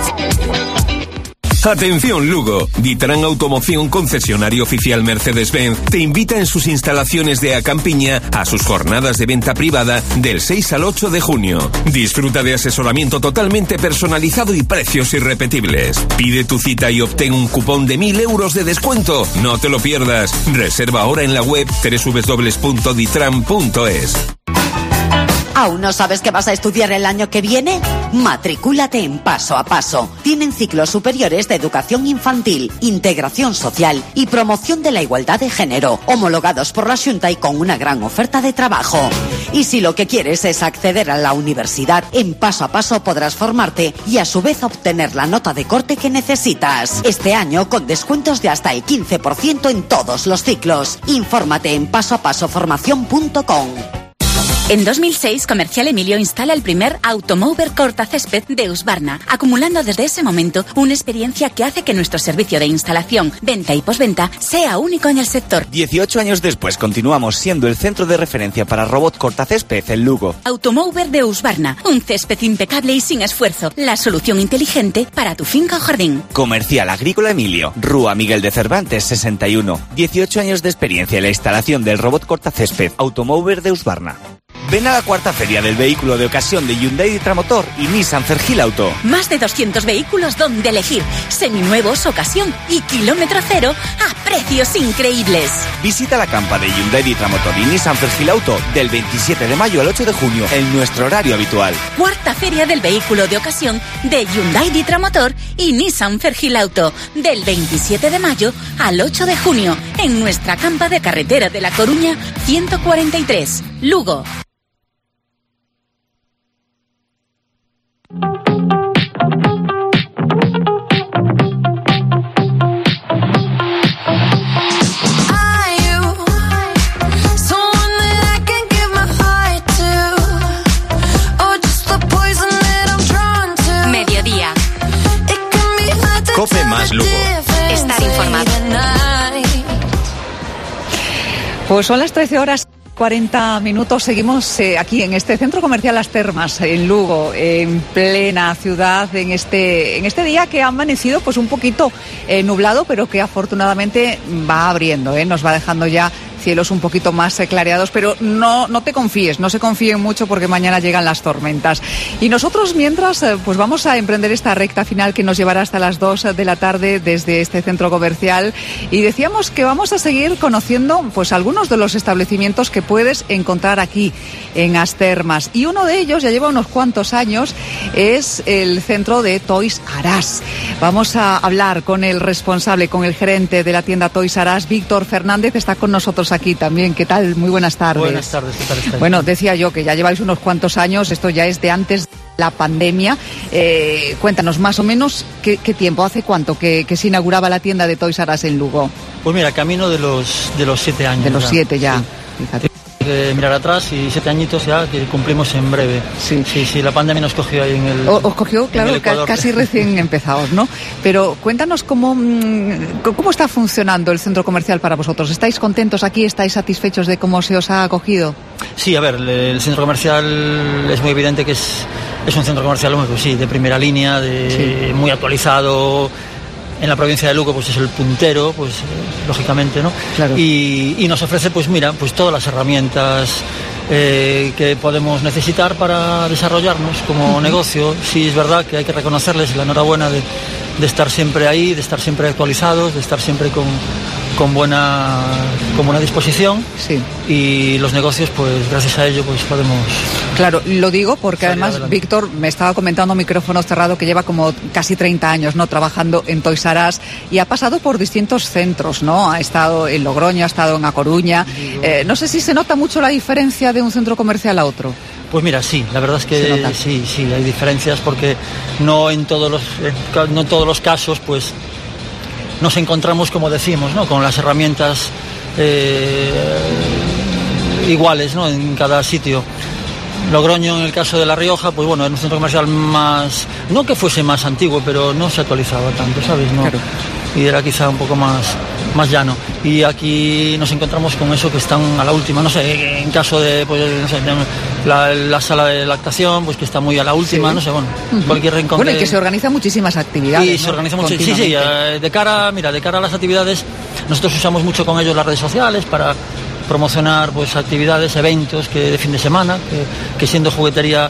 Atención Lugo, Ditrán Automoción, concesionario oficial Mercedes-Benz, te invita en sus instalaciones de Acampiña a sus jornadas de venta privada del 6 al 8 de junio. Disfruta de asesoramiento totalmente personalizado y precios irrepetibles. Pide tu cita y obtén un cupón de 1.000 euros de descuento. No te lo pierdas. Reserva ahora en la web www.ditran.es. ¿Aún no sabes qué vas a estudiar el año que viene? Matricúlate en Paso a Paso. Tienen ciclos superiores de educación infantil, integración social y promoción de la igualdad de género, homologados por la Xunta y con una gran oferta de trabajo. Y si lo que quieres es acceder a la universidad, en Paso a Paso podrás formarte y a su vez obtener la nota de corte que necesitas. Este año con descuentos de hasta el 15% en todos los ciclos. Infórmate en pasoapasoformacion.com. En 2006, Comercial Emilio instala el primer Automover cortacésped de Husqvarna, acumulando desde ese momento una experiencia que hace que nuestro servicio de instalación, venta y postventa sea único en el sector. 18 años después continuamos siendo el centro de referencia para robot cortacésped en Lugo. Automover de Husqvarna, un césped impecable y sin esfuerzo, la solución inteligente para tu finca o jardín. Comercial Agrícola Emilio, Rúa Miguel de Cervantes 61. 18 años de experiencia en la instalación del robot cortacésped Automover de Husqvarna. Ven a la cuarta feria del vehículo de ocasión de Hyundai Ditramotor y Nissan Fergil Auto. Más de 200 vehículos donde elegir, seminuevos, ocasión y kilómetro cero a precios increíbles. Visita la campa de Hyundai Ditramotor y Nissan Fergil Auto del 27 de mayo al 8 de junio en nuestro horario habitual. Cuarta feria del vehículo de ocasión de Hyundai Ditramotor y Nissan Fergil Auto del 27 de mayo al 8 de junio en nuestra campa de carretera de La Coruña 143, Lugo. Mediodía. Cope más Lugo. Estar informado. Pues son las 13:40. Seguimos aquí en este centro comercial Las Termas, en Lugo, en plena ciudad, en este día que ha amanecido pues un poquito nublado, pero que afortunadamente va abriendo, nos va dejando ya cielos un poquito más clareados, pero no te confíes, no se confíen mucho porque mañana llegan las tormentas. Y nosotros mientras pues vamos a emprender esta recta final que nos llevará hasta las 2 de la tarde desde este centro comercial, y decíamos que vamos a seguir conociendo pues algunos de los establecimientos que puedes encontrar aquí en As Termas, y uno de ellos ya lleva unos cuantos años, es el centro de Toys R Us. Vamos a hablar con el responsable, con el gerente de la tienda Toys R Us, Víctor Fernández, está con nosotros aquí también. ¿Qué tal? Muy buenas tardes. Buenas tardes, ¿qué tal estáis? Bueno, decía yo que ya lleváis unos cuantos años, esto ya es de antes de la pandemia. Cuéntanos más o menos qué tiempo, hace cuánto que se inauguraba la tienda de Toys R Us en Lugo. Pues mira, camino de los 7 años. De los 7 ya, sí. Fíjate. Mirar atrás y 7 añiñitos ya que cumplimos en breve. Sí, la pandemia nos cogió ahí en el... Os cogió, claro, casi recién empezados, ¿no? Pero cuéntanos cómo está funcionando el centro comercial para vosotros. ¿Estáis contentos aquí? ¿Estáis satisfechos de cómo se os ha acogido? Sí, a ver, el centro comercial es muy evidente que es un centro comercial de primera línea, muy actualizado. En la provincia de Lugo pues es el puntero, pues lógicamente, ¿no? Claro. Y nos ofrece pues todas las herramientas que podemos necesitar para desarrollarnos como negocio. Sí, es verdad que hay que reconocerles la enhorabuena de estar siempre ahí, de estar siempre actualizados, de estar siempre con buena disposición. Sí. Y los negocios, pues gracias a ello, pues podemos... Claro, lo digo porque además adelante. Víctor me estaba comentando, micrófono cerrado, que lleva como casi 30 años, ¿no?, trabajando en Toys R Us, y ha pasado por distintos centros, ¿no? Ha estado en Logroño, ha estado en A Coruña. No sé si se nota mucho la diferencia de un centro comercial a otro. Pues mira, sí, la verdad es que sí, hay diferencias, porque no en todos los casos, pues nos encontramos, como decimos, ¿no?, con las herramientas iguales, ¿no?, en cada sitio. Logroño, en el caso de La Rioja, pues bueno, era un centro comercial más, no que fuese más antiguo, pero no se actualizaba tanto, ¿sabes? ¿No? Claro. Y era quizá un poco más llano. Y aquí nos encontramos con eso, que están a la última, no sé, en caso de, pues, no sé, la sala de lactación, pues que está muy a la última, no sé, bueno, cualquier rincón. Bueno, y que se organizan muchísimas actividades. Y se organiza mucho, sí, de cara a las actividades, nosotros usamos mucho con ellos las redes sociales para promocionar pues actividades, eventos de fin de semana, que siendo juguetería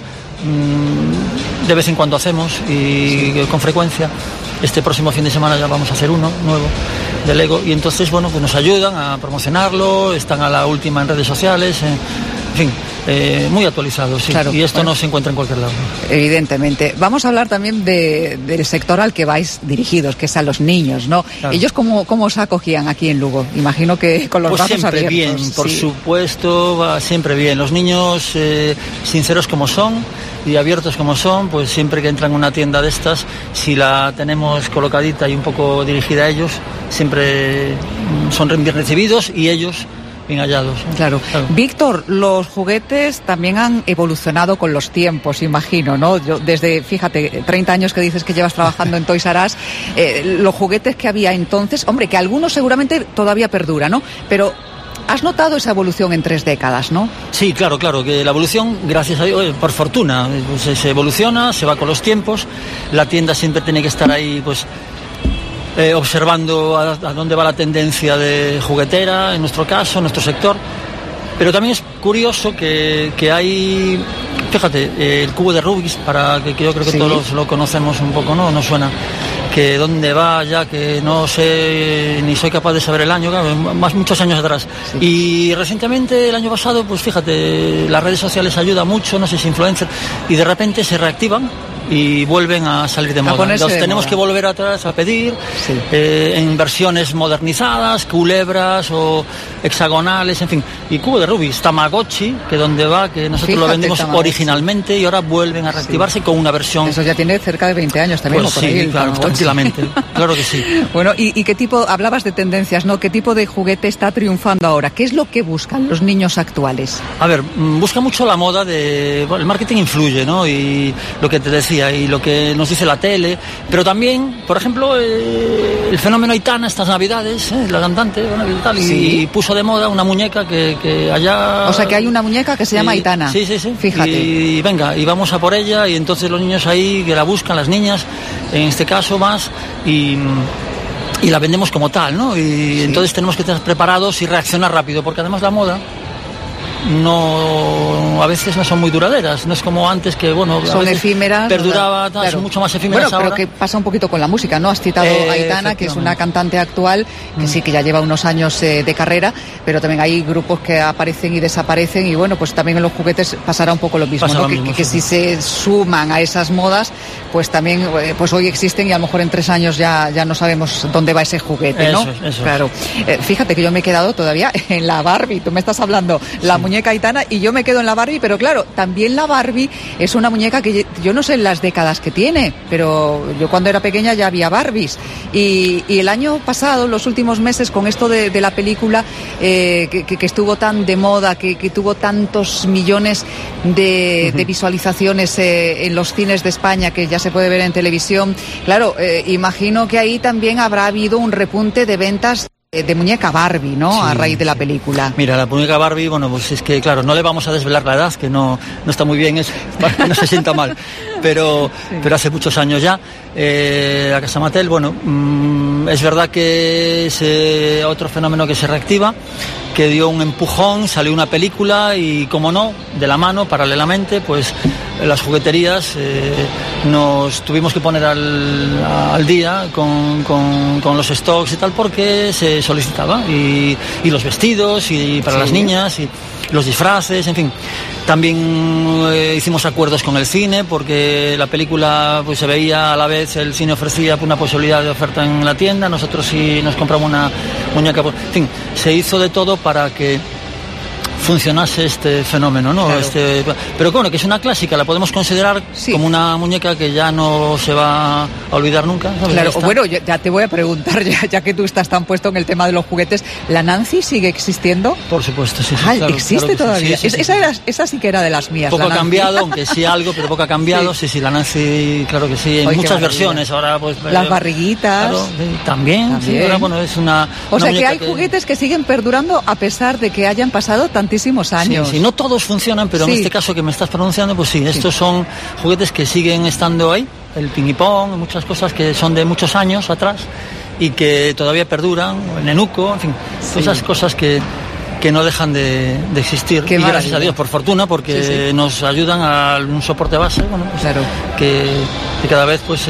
de vez en cuando hacemos y con frecuencia. Este próximo fin de semana ya vamos a hacer uno nuevo de Lego, y entonces bueno, pues nos ayudan a promocionarlo, están a la última en redes sociales, en fin, muy actualizados, sí. Claro, y esto no se encuentra en cualquier lado. Evidentemente. Vamos a hablar también del sector al que vais dirigidos, que es a los niños, ¿no? Claro. ¿Ellos cómo os acogían aquí en Lugo? Imagino que con los brazos abiertos. Siempre bien, por supuesto, va siempre bien. Los niños, sinceros como son y abiertos como son, pues siempre que entran en una tienda de estas, si la tenemos colocadita y un poco dirigida a ellos, siempre son bien recibidos y ellos bien hallados. Claro. Víctor, los juguetes también han evolucionado con los tiempos, imagino, ¿no? Yo, desde, fíjate, 30 años que dices que llevas trabajando en Toys R Us, los juguetes que había entonces, hombre, que algunos seguramente todavía perduran, ¿no? Pero has notado esa evolución en 3 décadas, ¿no? Sí, claro, que la evolución, gracias a Dios, por fortuna, pues se evoluciona, se va con los tiempos, la tienda siempre tiene que estar ahí, pues observando a dónde va la tendencia de juguetera, en nuestro caso, en nuestro sector. Pero también es curioso que hay, fíjate, el cubo de Rubik's, que yo creo que todos lo conocemos un poco, ¿no? Nos suena. Que dónde va ya, que no sé, ni soy capaz de saber el año, claro, muchos años atrás. Sí. Y recientemente, el año pasado, pues fíjate, las redes sociales ayudan mucho, no sé si influencers, y de repente se reactivan y vuelven a salir de moda. Los tenemos que volver atrás a pedir, en versiones modernizadas, culebras o hexagonales, en fin. Y cubo de Rubik's, Tamagotchi, que donde va, que nosotros lo vendimos originalmente y ahora vuelven a reactivarse con una versión. Eso ya tiene cerca de 20 años también. Pues sí, claro, tranquilamente, claro que sí. Bueno, ¿y qué tipo, hablabas de tendencias, ¿no? ¿Qué tipo de juguete está triunfando ahora? ¿Qué es lo que buscan los niños actuales? A ver, busca mucho la moda el marketing influye, ¿no? Y lo que te decía, y lo que nos dice la tele, pero también, por ejemplo, el fenómeno Aitana estas navidades, la cantante, y puso de moda una muñeca que allá... O sea, que hay una muñeca que se llama Aitana. Sí. Fíjate. Y venga, y vamos a por ella, y entonces los niños ahí que la buscan, las niñas, en este caso más, y y la vendemos como tal, ¿no? Y entonces tenemos que estar preparados y reaccionar rápido, porque además la moda a veces no son muy duraderas, no es como antes que, bueno, son efímeras, perduraba, claro. Son mucho más efímeras ahora. Pero que pasa un poquito con la música, ¿no? Has citado a Aitana, que es una cantante actual, que sí, que ya lleva unos años de carrera, pero también hay grupos que aparecen y desaparecen, y bueno, pues también en los juguetes pasará un poco lo mismo, ¿no? Que si se suman a esas modas, pues también, pues hoy existen y a lo mejor en 3 años ya no sabemos dónde va ese juguete, ¿no? Eso claro. Fíjate que yo me he quedado todavía en la Barbie, tú me estás hablando, la muñeca Aitana, y yo me quedo en la Barbie, pero claro, también la Barbie es una muñeca que yo no sé en las décadas que tiene, pero yo cuando era pequeña ya había Barbies, y el año pasado, los últimos meses, con esto de la película que estuvo tan de moda, que tuvo tantos millones de visualizaciones en los cines de España, que ya se puede ver en televisión, claro, imagino que ahí también habrá habido un repunte de ventas de muñeca Barbie, ¿no? Sí, a raíz de la película. Mira, la muñeca Barbie, bueno, pues es que, claro, no le vamos a desvelar la edad, que no está muy bien eso, para que no se sienta mal, pero hace muchos años ya, la Casa Mattel, bueno, es verdad que es otro fenómeno que se reactiva, que dio un empujón, salió una película y, como no, de la mano, paralelamente, pues las jugueterías nos tuvimos que poner al día con los stocks y tal, porque se solicitaba, y los vestidos y para las niñas y los disfraces, en fin. También hicimos acuerdos con el cine, porque la película pues se veía a la vez, el cine ofrecía una posibilidad de oferta en la tienda, nosotros sí nos compramos una muñeca, en fin, se hizo de todo para que funcionase este fenómeno, ¿no? Claro. Pero bueno, que es una clásica, la podemos considerar como una muñeca que ya no se va a olvidar nunca, ¿sabes? Claro, bueno, ya te voy a preguntar, ya que tú estás tan puesto en el tema de los juguetes, ¿la Nancy sigue existiendo? Por supuesto, sí. Claro, ¿existe todavía? Sí, esa sí que era de las mías. Poco ha cambiado, aunque sí algo, pero poco ha cambiado. Sí, la Nancy, claro que sí, en muchas versiones. Ahora, pues las barriguitas. Claro, también. Sí, ahora, bueno, es una o sea, que hay juguetes que siguen perdurando a pesar de que hayan pasado tantísimos años. Sí, no todos funcionan, pero en este caso que me estás pronunciando, pues sí, estos son juguetes que siguen estando ahí, el ping-pong, muchas cosas que son de muchos años atrás y que todavía perduran, el nenuco, en fin, esas cosas que no dejan de existir. Y gracias a Dios, por fortuna, porque nos ayudan a un soporte base, bueno, pues, claro, que cada vez pues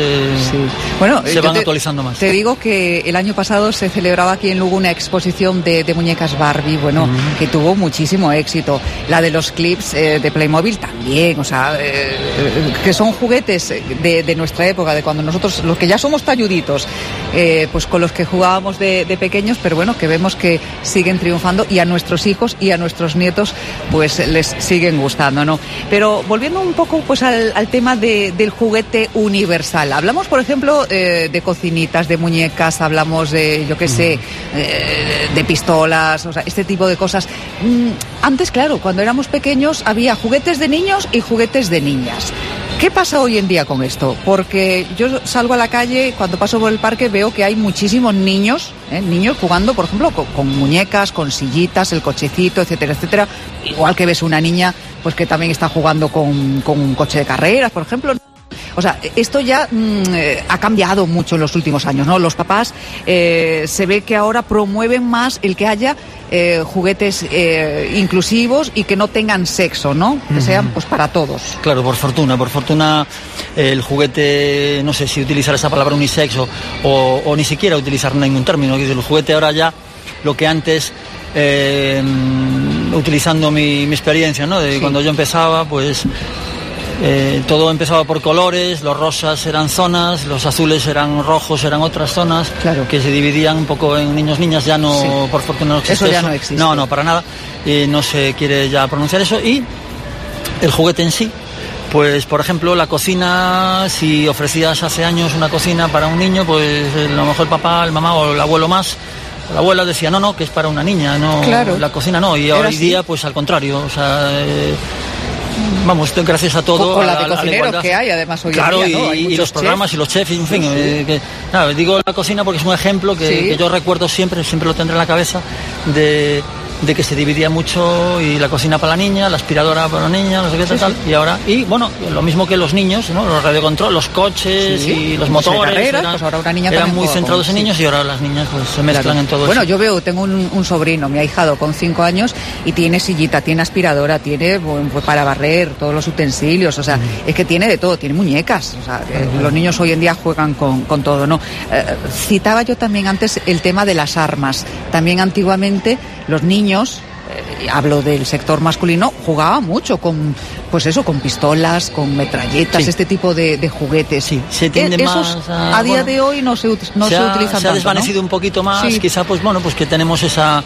se van actualizando más. Te digo que el año pasado se celebraba aquí en Lugo una exposición de muñecas Barbie, bueno, que tuvo muchísimo éxito. La de los clips de Playmobil también, o sea, que son juguetes de nuestra época, de cuando nosotros, los que ya somos talluditos, pues con los que jugábamos de pequeños, pero bueno, que vemos que siguen triunfando y a nuestros hijos y a nuestros nietos pues les siguen gustando, ¿no? Pero volviendo un poco pues al tema del juguete universal, hablamos por ejemplo de cocinitas, de muñecas, hablamos de, yo qué sé, de pistolas, o sea, este tipo de cosas. Antes, claro, cuando éramos pequeños había juguetes de niños y juguetes de niñas. ¿Qué pasa hoy en día con esto? Porque yo salgo a la calle, cuando paso por el parque veo que hay muchísimos niños jugando, por ejemplo, con muñecas, con sillitas, el cochecito, etcétera, etcétera. Igual que ves una niña pues que también está jugando con un coche de carreras, por ejemplo. O sea, esto ya ha cambiado mucho en los últimos años, ¿no? Los papás se ve que ahora promueven más el que haya juguetes inclusivos y que no tengan sexo, ¿no? Que sean pues para todos. Claro, por fortuna el juguete, no sé si utilizar esa palabra unisex o ni siquiera utilizar ningún término. El juguete ahora ya, lo que antes, utilizando mi experiencia, ¿no? De cuando yo empezaba, pues todo empezaba por colores, los rosas eran zonas, los azules eran rojos, eran otras zonas, claro, que se dividían un poco en niños, niñas, ya no, por fortuna no existe eso. Ya no existe. No, para nada, no se quiere ya pronunciar eso. Y el juguete en sí, pues por ejemplo la cocina, si ofrecías hace años una cocina para un niño, pues a lo mejor el papá, el mamá o el abuelo más, la abuela decía no, que es para una niña, no, claro, la cocina no, y hoy día pues al contrario, o sea, vamos, gracias a todo. Con la de cocineros que hay, además, hoy claro, en día, ¿no? y los programas chefs. Y los chefs, en fin. Digo la cocina porque es un ejemplo que yo recuerdo siempre lo tendré en la cabeza, de de que se dividía mucho, y la cocina para la niña, la aspiradora para la niña, no sé qué tal, y ahora, y bueno, lo mismo que los niños, ¿no? Los radiocontrol, los coches y los motores, pues ahora una niña eran muy centrados en niños, y ahora las niñas pues se mezclan en todo Bueno, eso. yo veo, tengo un sobrino, mi ahijado, con 5 años, y tiene sillita, tiene aspiradora, tiene pues, para barrer, todos los utensilios, o sea, es que tiene de todo, tiene muñecas, o sea, los niños hoy en día juegan con todo, ¿no? Citaba yo también antes el tema de las armas. También antiguamente los niños, hablo del sector masculino, jugaban mucho con, pues eso, con pistolas, con metralletas, este tipo de juguetes. Sí, se tiende más a día de hoy no se utilizan tanto. Se ha desvanecido, ¿no? Un poquito más, quizá, pues bueno, pues que tenemos esa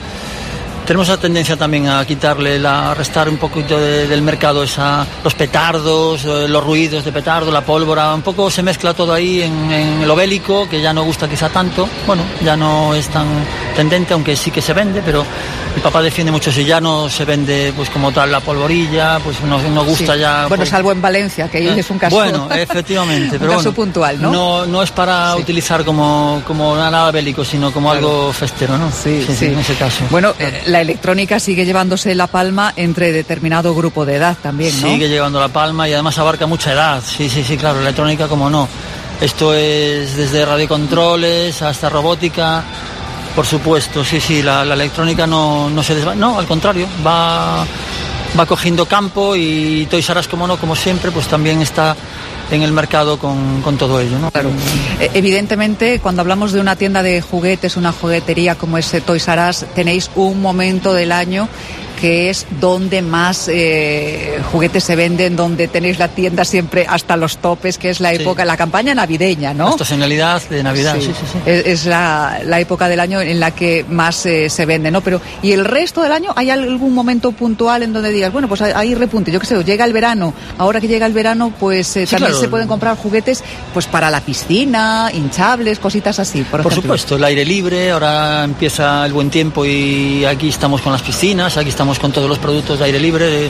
tendencia también a quitarle, a restar un poquito del mercado los petardos, los ruidos de petardo, la pólvora, un poco se mezcla todo ahí en lo bélico, que ya no gusta quizá tanto, bueno, ya no es tan tendente, aunque sí que se vende, pero mi papá defiende mucho, si ya no se vende pues como tal la polvorilla, pues no gusta ya. Bueno, pues, salvo en Valencia, que ahí es un caso. Bueno, efectivamente, pero un caso puntual, ¿no? No es para utilizar como nada bélico, sino como algo festero, ¿no? Sí, en ese caso. Bueno, la electrónica sigue llevándose la palma entre determinado grupo de edad también, ¿no? Sigue llevando la palma y además abarca mucha edad. Sí, claro, electrónica como no. Esto es desde radiocontroles hasta robótica, por supuesto. Sí, la electrónica no se desvanece. No, al contrario, va cogiendo campo, y Toys R Us, como no, como siempre, pues también está en el mercado con todo ello, ¿no? Claro. Evidentemente, cuando hablamos de una tienda de juguetes, una juguetería como es Toys R Us, tenéis un momento del año que es donde más juguetes se venden, donde tenéis la tienda siempre hasta los topes, que es la época, la campaña navideña, ¿no? La estacionalidad de Navidad, sí. Es la época del año en la que más se vende, ¿no? Pero, ¿y el resto del año hay algún momento puntual en donde digas, bueno, pues hay repunte? Yo qué sé, llega el verano, ahora que llega el verano, pues también claro, se pueden comprar juguetes pues para la piscina, hinchables, cositas así, por ejemplo. Supuesto, el aire libre, ahora empieza el buen tiempo y aquí estamos con las piscinas, aquí estamos con todos los productos de aire libre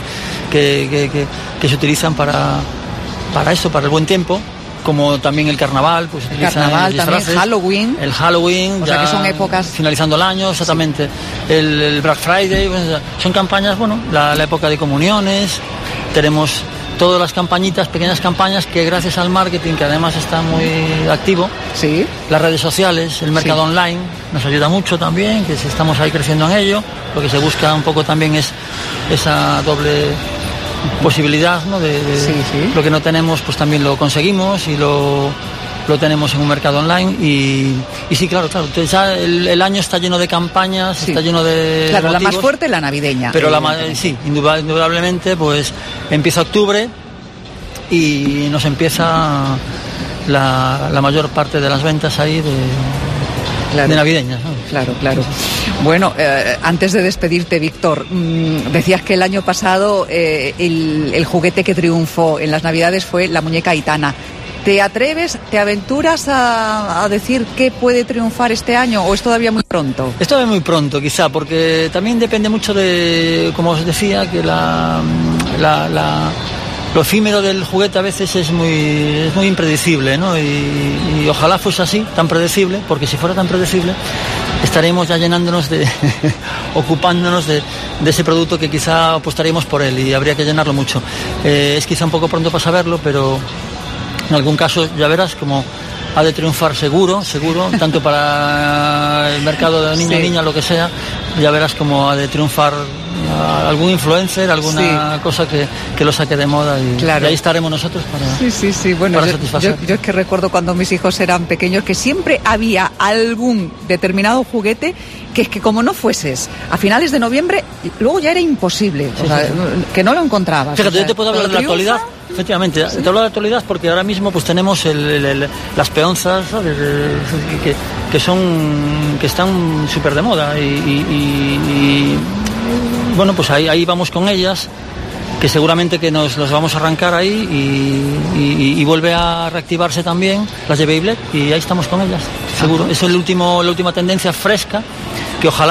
que se utilizan para eso, para el buen tiempo, como también el carnaval, pues el carnaval también, Halloween. El Halloween, o sea que son épocas finalizando el año, exactamente. Sí. El Black Friday, pues, son campañas, bueno, la época de comuniones, tenemos todas las campañitas, pequeñas campañas que gracias al marketing, que además está muy activo, las redes sociales, el mercado online nos ayuda mucho también, que estamos ahí creciendo en ello. Lo que se busca un poco también es esa doble posibilidad, ¿no? de lo que no tenemos, pues también lo conseguimos y lo tenemos en un mercado online y sí, claro. Entonces ya el año está lleno de campañas, está lleno de claro, motivos, la más fuerte la navideña. Pero indudablemente, pues empieza octubre y nos empieza la mayor parte de las ventas ahí de navideñas, ¿no? Claro. Bueno, antes de despedirte, Víctor, decías que el año pasado el juguete que triunfó en las Navidades fue la muñeca Aitana. ¿Te atreves, te aventuras a decir qué puede triunfar este año o es todavía muy pronto? Es todavía muy pronto, quizá, porque también depende mucho de, como os decía, que lo efímero del juguete a veces es muy impredecible, ¿no? Y ojalá fuese así, tan predecible, porque si fuera tan predecible estaremos ya llenándonos ocupándonos de ese producto que quizá apostaríamos por él y habría que llenarlo mucho. Es quizá un poco pronto para saberlo, pero en algún caso ya verás como ha de triunfar seguro, tanto para el mercado de niña, lo que sea, ya verás como ha de triunfar algún influencer, alguna cosa que lo saque de moda y ahí estaremos nosotros para, bueno, para satisfacer. Yo es que recuerdo cuando mis hijos eran pequeños que siempre había algún determinado juguete que es que como no fueses a finales de noviembre, luego ya era imposible, que no lo encontrabas. Fíjate, yo te puedo hablar de la actualidad. Efectivamente, te hablo de la actualidad porque ahora mismo pues tenemos las peonzas, ¿sabes? que están súper de moda y bueno, pues ahí vamos con ellas, que seguramente que nos vamos a arrancar ahí y vuelve a reactivarse también las de Beyblade y ahí estamos con ellas, seguro. Es la última tendencia fresca que ojalá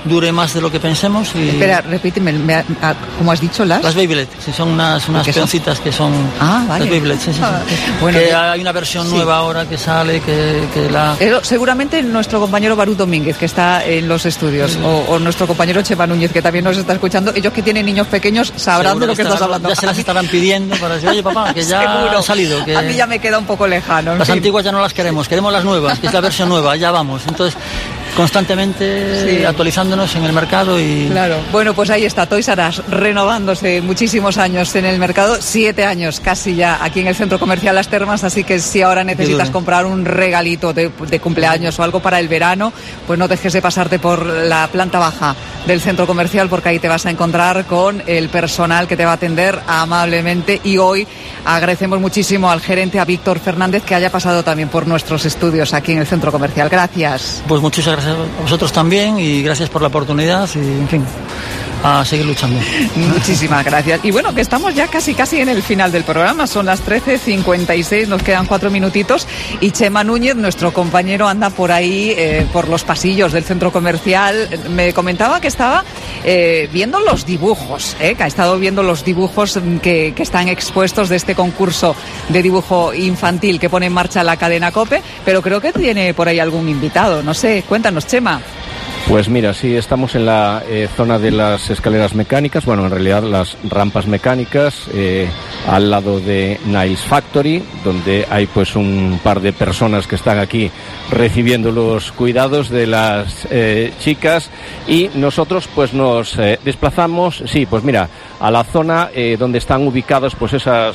dure más de lo que pensemos. Y... Espera, repíteme, ¿cómo has dicho? Las Beyblade, sí, son unas peoncitas que son vale. Las Beyblade, sí. Bueno, que hay una versión nueva ahora que sale, que la... Seguramente nuestro compañero Barú Domínguez, que está en los estudios, o nuestro compañero Chema Núñez, que también nos está escuchando, ellos que tienen niños pequeños sabrán de lo que estás hablando. Ya se las estarán pidiendo para decir, oye papá, que ya han salido. Que a mí ya me queda un poco lejano. Las antiguas ya no las queremos las nuevas, que es la versión nueva, ya vamos. Entonces, constantemente actualizándonos en el mercado y... Claro. Bueno, pues ahí está, Toys R Us, renovándose muchísimos años en el mercado, 7 años casi ya aquí en el Centro Comercial Las Termas, así que si ahora necesitas comprar un regalito de cumpleaños o algo para el verano, pues no dejes de pasarte por la planta baja del Centro Comercial, porque ahí te vas a encontrar con el personal que te va a atender amablemente. Y hoy agradecemos muchísimo al gerente, a Víctor Fernández, que haya pasado también por nuestros estudios aquí en el Centro Comercial. Gracias. Pues muchas gracias a vosotros también y gracias por la oportunidad y, en fin, a seguir luchando. Muchísimas gracias. Y bueno, que estamos ya casi en el final del programa. Son las 13:56, nos quedan 4 minutitos y Chema Núñez, nuestro compañero, anda por ahí, por los pasillos del Centro Comercial. Me comentaba que estaba viendo los dibujos, que ha estado viendo los dibujos que están expuestos de este concurso de dibujo infantil que pone en marcha la cadena COPE, pero creo que tiene por ahí algún invitado. No sé, cuéntanos, Chema. Pues mira, sí, estamos en la zona de las escaleras mecánicas, bueno, en realidad las rampas mecánicas, al lado de Niles Factory, donde hay pues un par de personas que están aquí recibiendo los cuidados de las chicas, y nosotros pues nos desplazamos, sí, pues mira, a la zona donde están ubicadas pues esas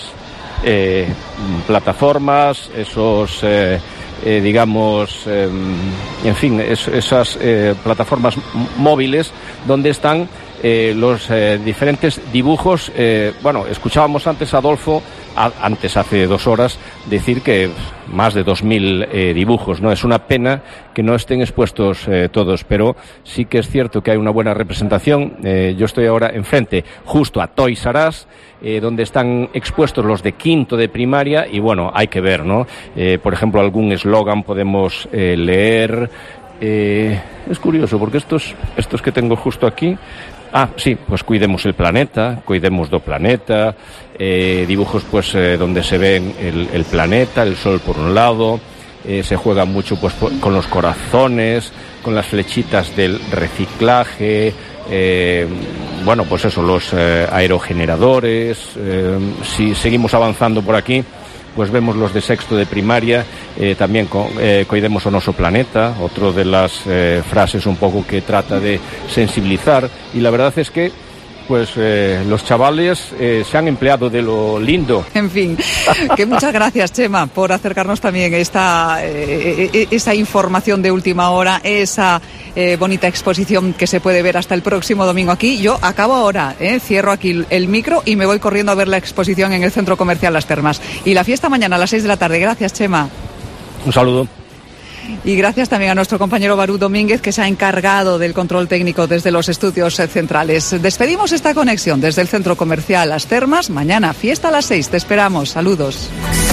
plataformas, esos... digamos, en fin, esas plataformas móviles donde están los diferentes dibujos. Bueno, escuchábamos antes a Adolfo, hace 2 horas, decir que más de 2.000 dibujos, ¿no? Es una pena que no estén expuestos todos, pero sí que es cierto que hay una buena representación. Yo estoy ahora enfrente, justo a Toys R Us, donde están expuestos los de quinto de primaria, y bueno, hay que ver, ¿no? Por ejemplo, algún eslogan podemos leer. Es curioso, porque estos que tengo justo aquí... sí, pues cuidemos el planeta, cuidemos do planeta, dibujos pues donde se ven el planeta, el sol por un lado, se juega mucho pues con los corazones, con las flechitas del reciclaje, bueno, pues eso, los aerogeneradores. Si seguimos avanzando por aquí, pues vemos los de sexto de primaria, también cuidemos o noso planeta, otro de las frases un poco que trata de sensibilizar, y la verdad es que pues los chavales se han empleado de lo lindo. En fin, que muchas gracias, Chema, por acercarnos también esa información de última hora, esa bonita exposición que se puede ver hasta el próximo domingo aquí. Yo acabo ahora, cierro aquí el micro y me voy corriendo a ver la exposición en el Centro Comercial Las Termas. Y la fiesta mañana a las 6 de la tarde. Gracias, Chema. Un saludo. Y gracias también a nuestro compañero Barú Domínguez, que se ha encargado del control técnico desde los estudios centrales. Despedimos esta conexión desde el Centro Comercial Las Termas. Mañana, fiesta a las 6. Te esperamos. Saludos.